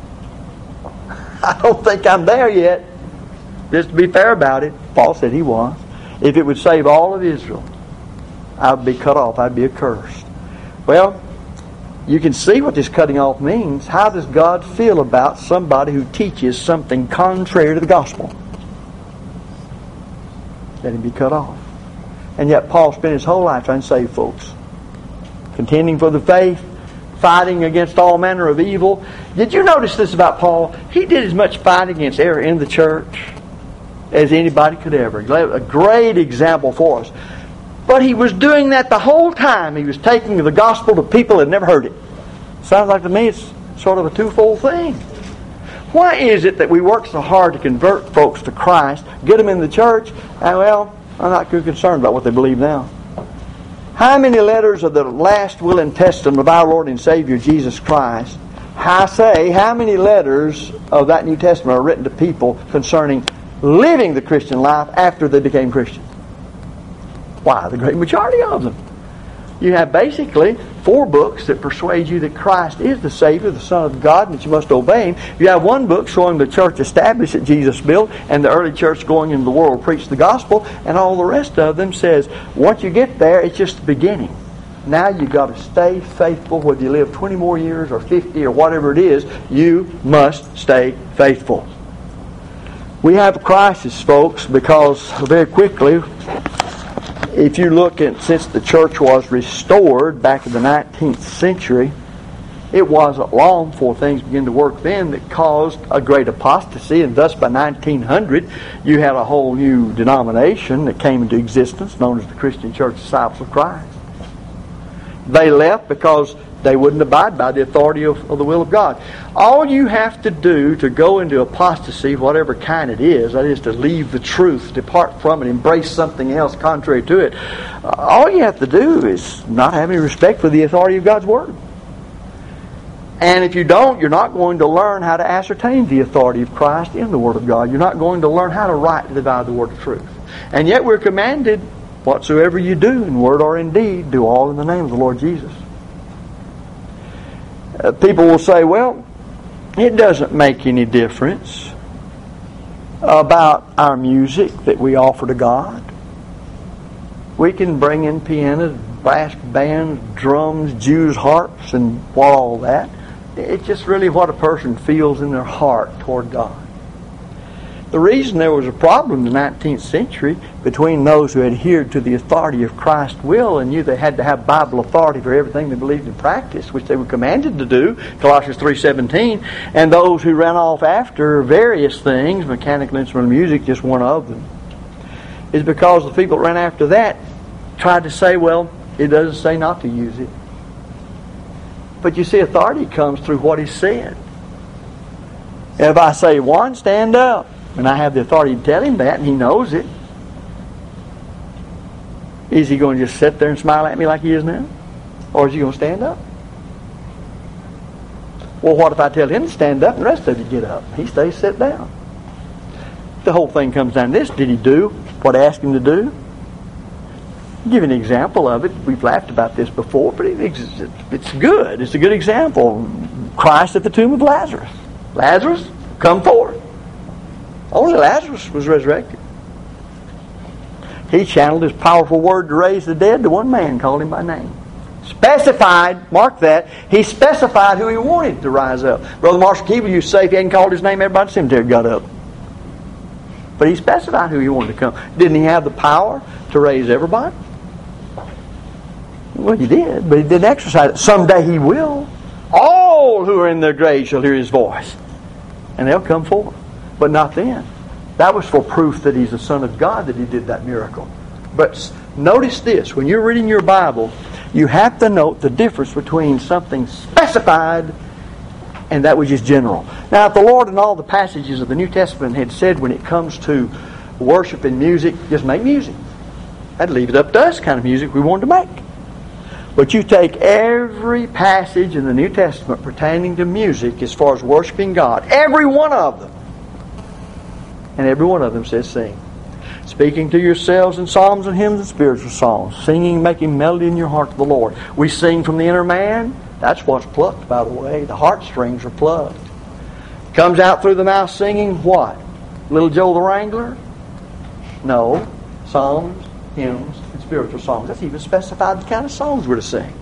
I don't think I'm there yet. Just to be fair about it, Paul said he was. If it would save all of Israel, I would be cut off. I'd be accursed. Well, you can see what this cutting off means. How does God feel about somebody who teaches something contrary to the gospel? Let him be cut off. And yet Paul spent his whole life trying to save folks. Contending for the faith, fighting against all manner of evil. Did you notice this about Paul? He did as much fighting against error in the church as anybody could ever. A great example for us. But he was doing that the whole time. He was taking the gospel to people that had never heard it. Sounds like to me it's sort of a twofold thing. Why is it that we work so hard to convert folks to Christ, get them in the church, and well, I'm not too concerned about what they believe now. How many letters of the last will and testament of our Lord and Savior Jesus Christ, I say, how many letters of that New Testament are written to people concerning living the Christian life after they became Christians? Why, the great majority of them. You have basically four books that persuade you that Christ is the Savior, the Son of God, and that you must obey Him. You have one book showing the church established that Jesus built, and the early church going into the world preach the gospel, and all the rest of them says, once you get there, it's just the beginning. Now you've got to stay faithful, whether you live twenty more years or fifty or whatever it is, you must stay faithful. We have a crisis, folks, because very quickly, if you look at, since the church was restored back in the nineteenth century, it wasn't long before things began to work then that caused a great apostasy, and thus by nineteen hundred you had a whole new denomination that came into existence known as the Christian Church Disciples of Christ. They left because they wouldn't abide by the authority of, of the will of God. All you have to do to go into apostasy, whatever kind it is, that is to leave the truth, depart from it, embrace something else contrary to it, uh, all you have to do is not have any respect for the authority of God's Word. And if you don't, you're not going to learn how to ascertain the authority of Christ in the Word of God. You're not going to learn how to rightly divide the Word of truth. And yet we're commanded, whatsoever you do, in word or in deed, do all in the name of the Lord Jesus. Uh, people will say, well, it doesn't make any difference about our music that we offer to God. We can bring in pianos, brass bands, drums, Jews' harps, and what all that. It's just really what a person feels in their heart toward God. The reason there was a problem in the nineteenth century between those who adhered to the authority of Christ's will and knew they had to have Bible authority for everything they believed in practice, which they were commanded to do, Colossians three seventeen, and those who ran off after various things, mechanical instrumental music, just one of them, is because the people that ran after that tried to say, well, it doesn't say not to use it. But you see, authority comes through what is said. If I say, one, stand up, and I have the authority to tell him that, and he knows it, is he going to just sit there and smile at me like he is now? Or is he going to stand up? Well, what if I tell him to stand up and the rest of you get up? He stays sit down. The whole thing comes down to this. Did he do what I asked him to do? I'll give you an example of it. We've laughed about this before, but it's, it's good. It's a good example. Christ at the tomb of Lazarus. Lazarus, come forth. Only Lazarus was resurrected. He channeled his powerful word to raise the dead to one man, called him by name. Specified, mark that, he specified who he wanted to rise up. Brother Marshall Keeble used to say if he hadn't called his name, everybody in the cemetery got up. But He specified who He wanted to come. Didn't He have the power to raise everybody? Well, He did, but He didn't exercise it. Someday He will. All who are in their graves shall hear His voice. And they'll come forth. But not then. That was for proof that He's the Son of God that He did that miracle. But notice this. When you're reading your Bible, you have to note the difference between something specified and that which is general. Now, if the Lord in all the passages of the New Testament had said when it comes to worship and music, just make music. That'd leave it up to us kind of music we wanted to make. But you take every passage in the New Testament pertaining to music as far as worshiping God, every one of them, and every one of them says sing. Speaking to yourselves in psalms and hymns and spiritual songs, singing, making melody in your heart to the Lord. We sing from the inner man. That's what's plucked, by the way. The heartstrings are plucked. Comes out through the mouth singing what? Little Joe the Wrangler? No. Psalms, hymns, and spiritual songs. That's even specified the kind of songs we're to sing.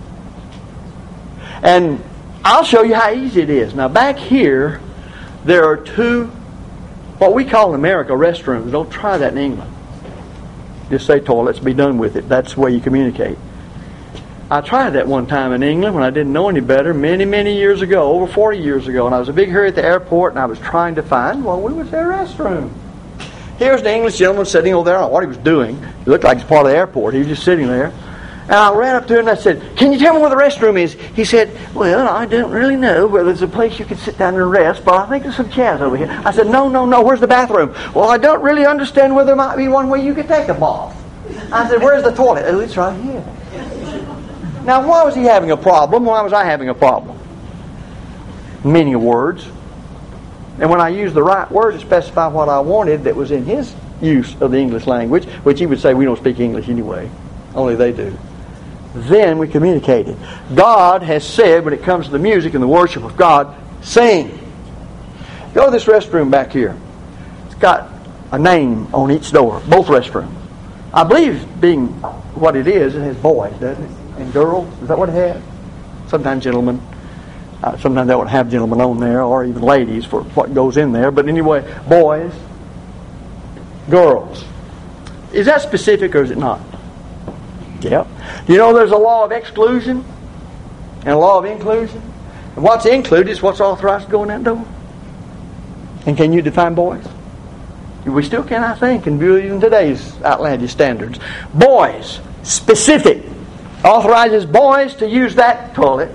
And I'll show you how easy it is. Now back here, there are two, what we call in America, restrooms. Don't try that in England. Just say toilets, be done with it. That's the way you communicate. I tried that one time in England when I didn't know any better, many, many years ago, over forty years ago, and I was in a big hurry at the airport, and I was trying to find, well, we was their restroom. Here's the English gentleman sitting over there. I don't know what he was doing. He looked like he's part of the airport. He was just sitting there. And I ran up to him and I said, can you tell me where the restroom is? He said, well, I don't really know whether there's a place you can sit down and rest, but I think there's some chairs over here. I said, no, no, no, where's the bathroom? Well, I don't really understand whether there might be one where you could take a bath. I said, where's the toilet? Oh, it's right here. Now, why was he having a problem? Why was I having a problem? Meaning of words. And when I used the right word to specify what I wanted that was in his use of the English language, which he would say we don't speak English anyway, only they do, then we communicated. God has said when it comes to the music and the worship of God, sing. Go to this restroom back here. It's got a name on each door, both restrooms. I believe being what it is, it has boys, doesn't it? And girls. Is that what it has? Sometimes gentlemen. Uh, sometimes they don't have gentlemen on there, or even ladies for what goes in there. But anyway, boys, girls. Is that specific or is it not? Yep. You know there's a law of exclusion and a law of inclusion. And what's included is what's authorized to go in that door. And can you define boys? We still can, I think, in view of even today's outlandish standards. Boys, specific. Authorizes boys to use that toilet.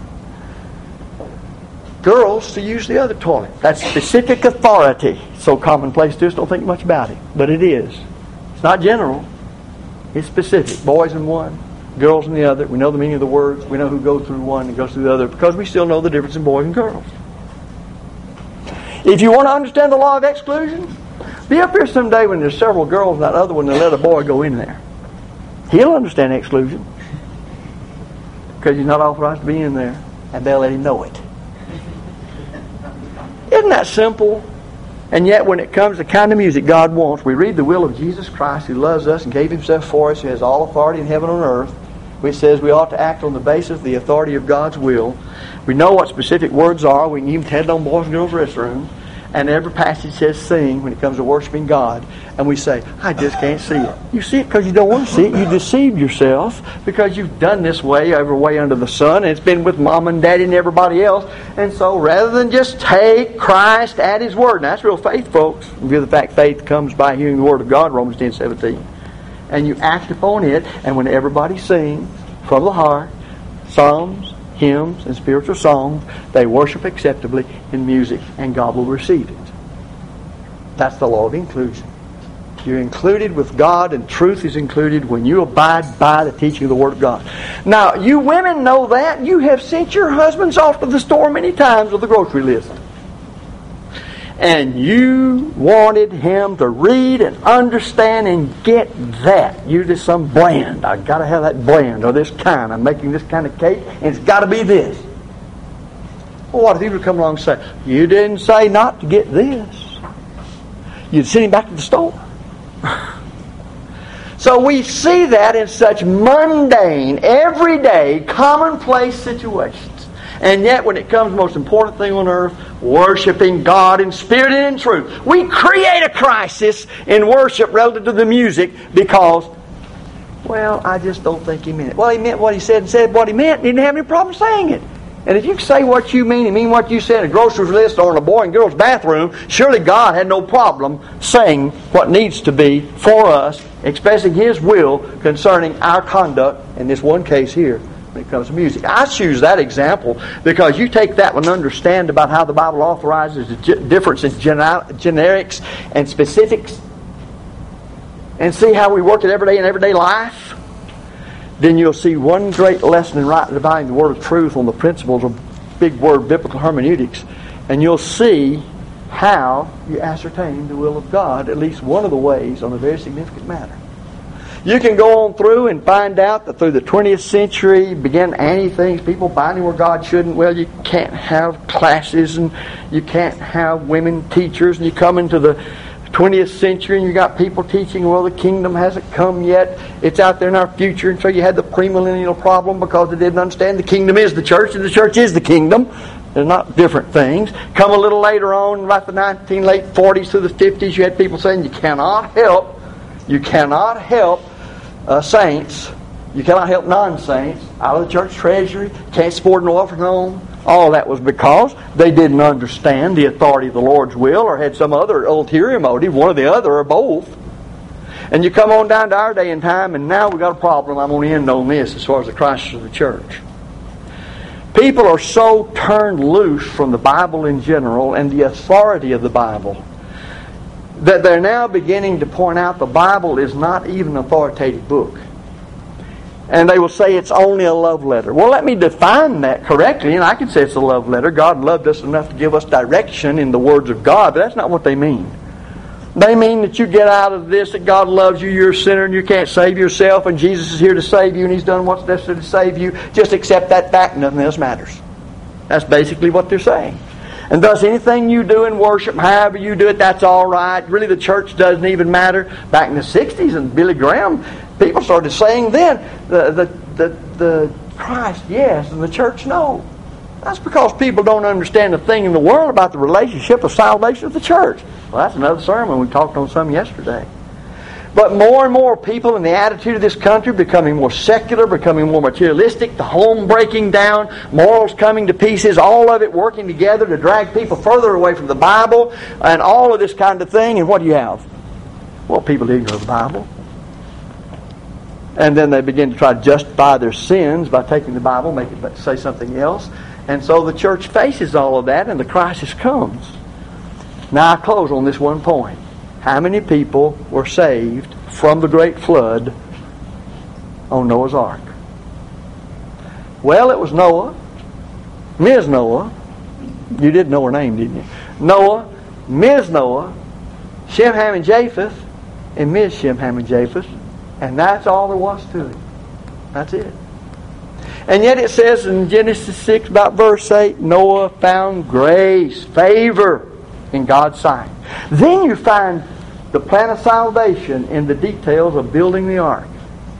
Girls to use the other toilet. That's specific authority. So commonplace to us, don't think much about it. But it is. It's not general. It's specific. Boys in one, girls in the other. We know the meaning of the words. We know who goes through one and goes through the other because we still know the difference in boys and girls. If you want to understand the law of exclusion, be up here someday when there's several girls and that other one and let a boy go in there. He'll understand exclusion because he's not authorized to be in there, and they'll let him know it. Isn't that simple? And yet when it comes to the kind of music God wants, we read the will of Jesus Christ who loves us and gave Himself for us, who has all authority in heaven and on earth, which says we ought to act on the basis of the authority of God's will. We know what specific words are. We can even head on boys and girls' restrooms. And every passage says sing when it comes to worshiping God. And we say, I just can't see it. You see it because you don't want to see it. You deceived yourself because you've done this way every way under the sun. And it's been with mom and daddy and everybody else. And so rather than just take Christ at His word. Now that's real faith, folks. In view of the fact faith comes by hearing the word of God, Romans ten seventeen. And you act upon it. And when everybody sings from the heart, psalms, hymns, and spiritual songs, they worship acceptably in music, and God will receive it. That's the law of inclusion. You're included with God, and truth is included when you abide by the teaching of the Word of God. Now, you women know that. You have sent your husbands off to the store many times with a grocery list. And you wanted him to read and understand and get that. You just some blend. I've got to have that blend or this kind. I'm making this kind of cake and it's got to be this. Well, what if he would come along and say, you didn't say not to get this. You'd send him back to the store. So we see that in such mundane, everyday, commonplace situations. And yet when it comes to the most important thing on earth, worshiping God in spirit and in truth, we create a crisis in worship relative to the music because, well, I just don't think he meant it. Well, he meant what he said and said what he meant. He didn't have any problem saying it. And if you say what you mean and mean what you said in a grocery list or in a boy and girl's bathroom, surely God had no problem saying what needs to be for us, expressing His will concerning our conduct in this one case here when it comes to music. I choose that example because you take that one and understand about how the Bible authorizes the difference in generics and specifics and see how we work it every day in everyday life. Then you'll see one great lesson in rightly dividing the word of truth on the principles of big word biblical hermeneutics. And you'll see how you ascertain the will of God, at least one of the ways, on a very significant matter. You can go on through and find out that through the twentieth century began anti-things, people binding where God shouldn't. Well, you can't have classes and you can't have women teachers. And you come into the twentieth century and you got people teaching, well, the kingdom hasn't come yet. It's out there in our future. And so you had the premillennial problem because they didn't understand the kingdom is the church and the church is the kingdom. They're not different things. Come a little later on, about the nineteen late forties to the fifties, you had people saying you cannot help, you cannot help uh, saints, you cannot help non-saints out of the church treasury, can't support an orphan home. All that was because they didn't understand the authority of the Lord's will or had some other ulterior motive, one or the other or both. And you come on down to our day and time, and now we've got a problem. I'm going to end on this as far as the crisis of the church. People are so turned loose from the Bible in general and the authority of the Bible that they're now beginning to point out the Bible is not even an authoritative book. And they will say it's only a love letter. Well, let me define that correctly, and I can say it's a love letter. God loved us enough to give us direction in the words of God, but that's not what they mean. They mean that you get out of this, that God loves you, you're a sinner, and you can't save yourself, and Jesus is here to save you, and He's done what's necessary to save you. Just accept that fact, and nothing else matters. That's basically what they're saying. And thus, anything you do in worship, however you do it, that's all right. Really, the church doesn't even matter. Back in the sixties, and Billy Graham, people started saying then, the, the, the, the Christ, yes, and the church, no. That's because people don't understand a thing in the world about the relationship of salvation of the church. Well, that's another sermon. We talked on some yesterday. But more and more people in the attitude of this country becoming more secular, becoming more materialistic, the home breaking down, morals coming to pieces, all of it working together to drag people further away from the Bible, and all of this kind of thing. And what do you have? Well, people ignorant of the Bible. And then they begin to try to justify their sins by taking the Bible, make it say something else. And so the church faces all of that, and the crisis comes. Now I close on this one point. How many people were saved from the great flood on Noah's Ark? Well, it was Noah, Miz Noah. You did know her name, didn't you? Noah, Miz Noah, Shem, Ham, and Japheth, and Miz Shem, Ham, and Japheth. And that's all there was to it. That's it. And yet it says in Genesis six, about verse eight, Noah found grace, favor in God's sight. Then you find the plan of salvation in the details of building the ark.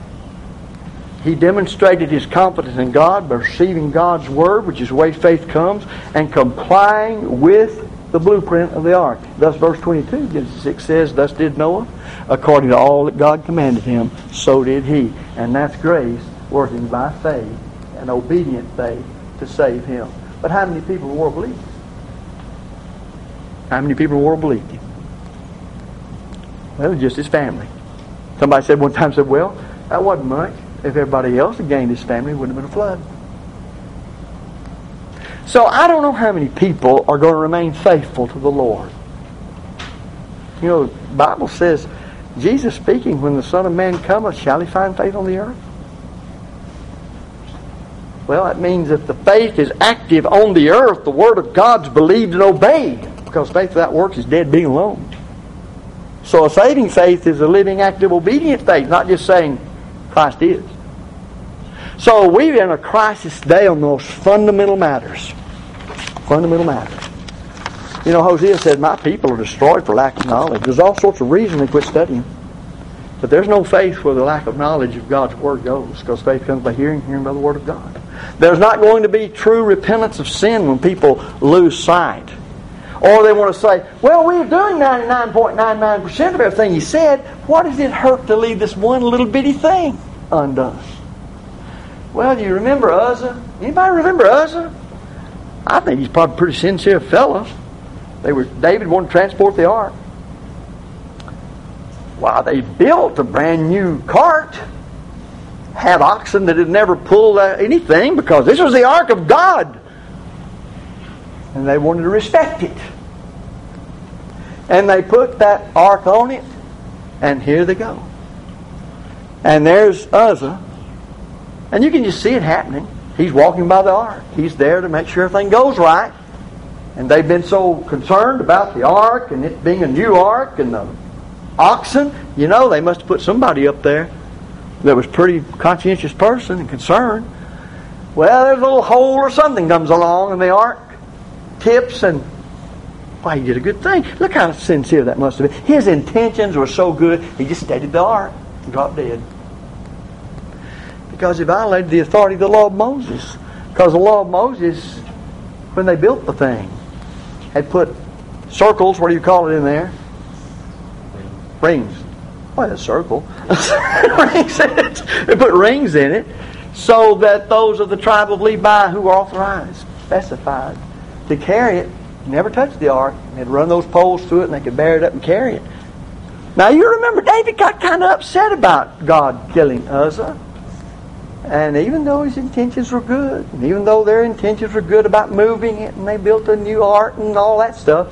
He demonstrated his confidence in God by receiving God's word, which is the way faith comes, and complying with the blueprint of the ark. Thus verse twenty-two, Genesis six says, thus did Noah, according to all that God commanded him, so did he. And that's grace working by faith, and obedient faith to save him. But how many people in the world believed him? How many people in the world believed him? Well, just his family. Somebody said one time, said, well, that wasn't much. If everybody else had gained his family, it wouldn't have been a flood. So I don't know how many people are going to remain faithful to the Lord. You know, the Bible says, Jesus speaking, when the Son of Man cometh, shall he find faith on the earth? Well, that means if the faith is active on the earth, the Word of God's believed and obeyed. Because faith without works is dead being alone. So a saving faith is a living, active, obedient faith, not just saying Christ is. So we're in a crisis today on those fundamental matters. Fundamental matters. You know, Hosea said, my people are destroyed for lack of knowledge. There's all sorts of reasons they quit studying. But there's no faith where the lack of knowledge of God's Word goes, because faith comes by hearing, hearing by the Word of God. There's not going to be true repentance of sin when people lose sight. Or they want to say, well, we're doing ninety-nine point nine nine percent of everything He said. What does it hurt to leave this one little bitty thing undone? Well, do you remember Uzzah? Anybody remember Uzzah? I think he's probably a pretty sincere fellow. They were David wanted to transport the ark. Well, they built a brand new cart. Had oxen that had never pulled anything because this was the ark of God. And they wanted to respect it. And they put that ark on it. And here they go. And there's Uzzah. And you can just see it happening. He's walking by the ark. He's there to make sure everything goes right. And they've been so concerned about the ark and it being a new ark and the oxen. You know, they must have put somebody up there that was a pretty conscientious person and concerned. Well, there's a little hole or something comes along and the ark tips and why, he did a good thing. Look how sincere that must have been. His intentions were so good, he just steadied the ark and dropped dead. Because he violated the authority of the law of Moses. Because the law of Moses, when they built the thing, had put circles, what do you call it in there? Rings. Well, a circle. Rings in it. They put rings in it so that those of the tribe of Levi who were authorized, specified, to carry it, never touched the ark. They'd run those poles through it and they could bear it up and carry it. Now you remember David got kind of upset about God killing Uzzah. And even though his intentions were good, and even though their intentions were good about moving it, and they built a new ark and all that stuff,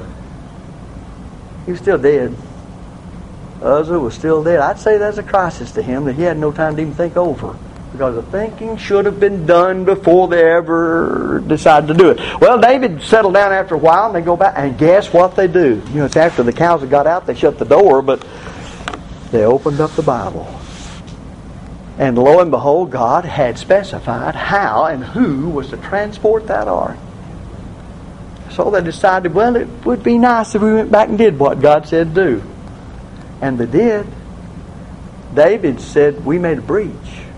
he was still dead. Uzzah was still dead. I'd say that's a crisis to him that he had no time to even think over. Because the thinking should have been done before they ever decided to do it. Well, David settled down after a while, and they go back, and guess what they do? You know, it's after the cows had got out, they shut the door, but they opened up the Bible. And lo and behold, God had specified how and who was to transport that ark. So they decided, well, it would be nice if we went back and did what God said do. And they did. David said, we made a breach.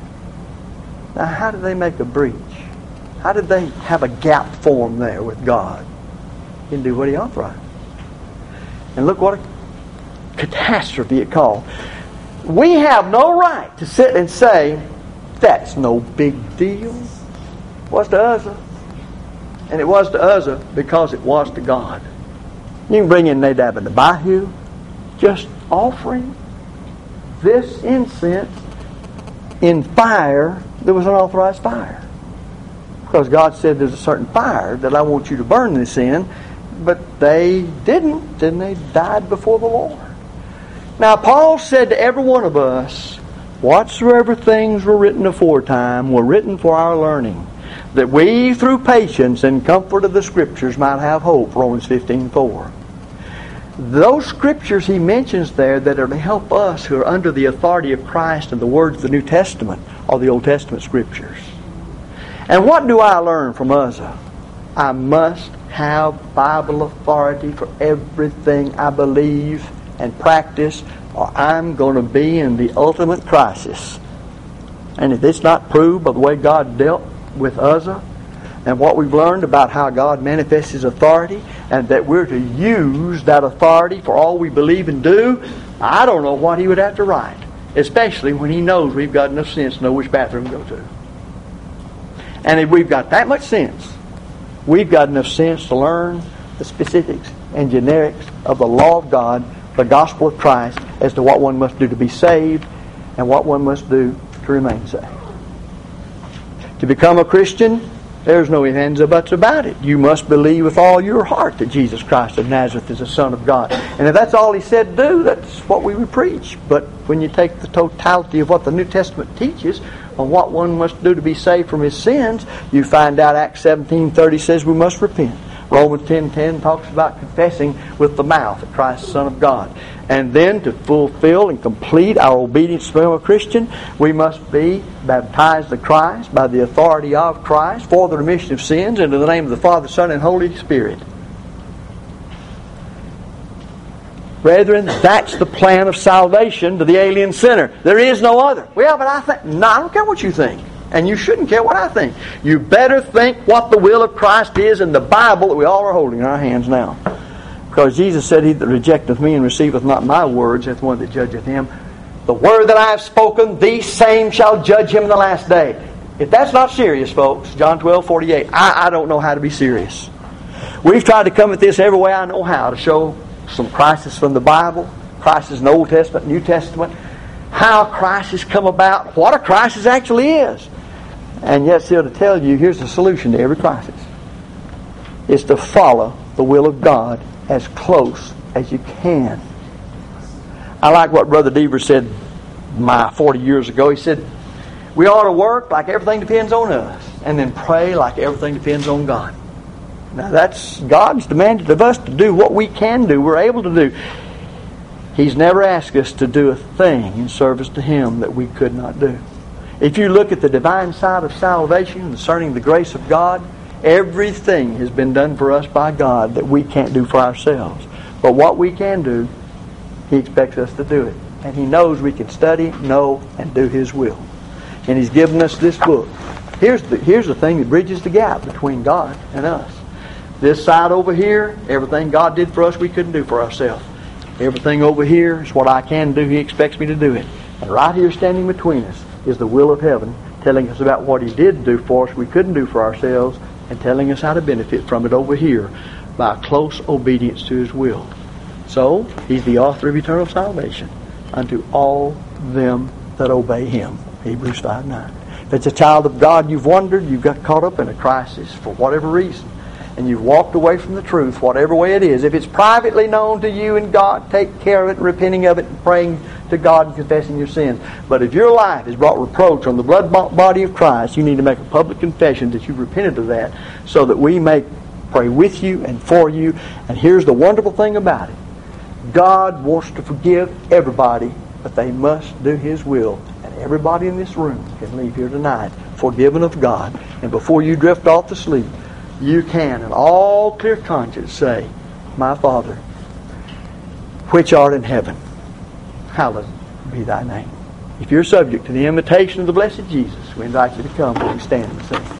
Now, how did they make a breach? How did they have a gap form there with God? He didn't do what He authorized. And look what a catastrophe it caused. We have no right to sit and say, that's no big deal. It was to Uzzah. And it was to Uzzah because it was to God. You can bring in Nadab and Abihu, just offering this incense in fire that was an authorized fire. Because God said there's a certain fire that I want you to burn this in, but they didn't, and they died before the Lord. Now, Paul said to every one of us, whatsoever things were written aforetime were written for our learning, that we through patience and comfort of the Scriptures might have hope, Romans fifteen four. Those Scriptures he mentions there that are to help us who are under the authority of Christ and the words of the New Testament are the Old Testament Scriptures. And what do I learn from Uzzah? I must have Bible authority for everything I believe and practice, or I'm going to be in the ultimate crisis. And if it's not proved by the way God dealt with Uzzah and what we've learned about how God manifests His authority and that we're to use that authority for all we believe and do, I don't know what He would have to write, especially when He knows we've got enough sense to know which bathroom to go to. And if we've got that much sense, we've got enough sense to learn the specifics and generics of the law of God, the gospel of Christ, as to what one must do to be saved and what one must do to remain saved. To become a Christian, there's no ifs, ands, or buts about it. You must believe with all your heart that Jesus Christ of Nazareth is the Son of God. And if that's all He said do, that's what we would preach. But when you take the totality of what the New Testament teaches on what one must do to be saved from his sins, you find out Acts seventeen thirty says we must repent. Romans ten ten talks about confessing with the mouth that Christ is the Son of God. And then to fulfill and complete our obedience to become a Christian, we must be baptized to Christ by the authority of Christ for the remission of sins into the name of the Father, Son, and Holy Spirit. Brethren, that's the plan of salvation to the alien sinner. There is no other. Well, but I think, no, I don't care what you think. And you shouldn't care what I think. You better think what the will of Christ is in the Bible that we all are holding in our hands now. Because Jesus said, he that rejecteth me and receiveth not my words hath one that judgeth him. The word that I have spoken, these same shall judge him in the last day. If that's not serious, folks, John twelve forty-eight, I, I don't know how to be serious. We've tried to come at this every way I know how to show some crisis from the Bible, crisis in the Old Testament, New Testament, how crisis come about, what a crisis actually is. And yet still to tell you, here's the solution to every crisis. It's to follow the will of God as close as you can. I like what Brother Deaver said my forty years ago. He said, we ought to work like everything depends on us, and then pray like everything depends on God. Now that's God's demanded of us to do what we can do, we're able to do. He's never asked us to do a thing in service to Him that we could not do. If you look at the divine side of salvation concerning the grace of God, everything has been done for us by God that we can't do for ourselves. But what we can do, He expects us to do it. And He knows we can study, know, and do His will. And He's given us this book. Here's the, here's the thing that bridges the gap between God and us. This side over here, everything God did for us we couldn't do for ourselves. Everything over here is what I can do. He expects me to do it. And right here standing between us is the will of heaven, telling us about what He did do for us we couldn't do for ourselves, and telling us how to benefit from it over here by close obedience to His will. So, He's the author of eternal salvation unto all them that obey Him. Hebrews five nine. If it's a child of God, you've wondered, you've got caught up in a crisis for whatever reason, and you've walked away from the truth, whatever way it is. If it's privately known to you and God, take care of it, repenting of it, and praying to God and confessing your sins. But if your life has brought reproach on the blood body of Christ, you need to make a public confession that you've repented of that, so that we may pray with you and for you. And here's the wonderful thing about it. God wants to forgive everybody, but they must do His will. And everybody in this room can leave here tonight forgiven of God. And before you drift off to sleep, you can, in all clear conscience, say, my Father, which art in heaven, hallowed be Thy name. If you're subject to the invitation of the blessed Jesus, we invite you to come and stand and sing.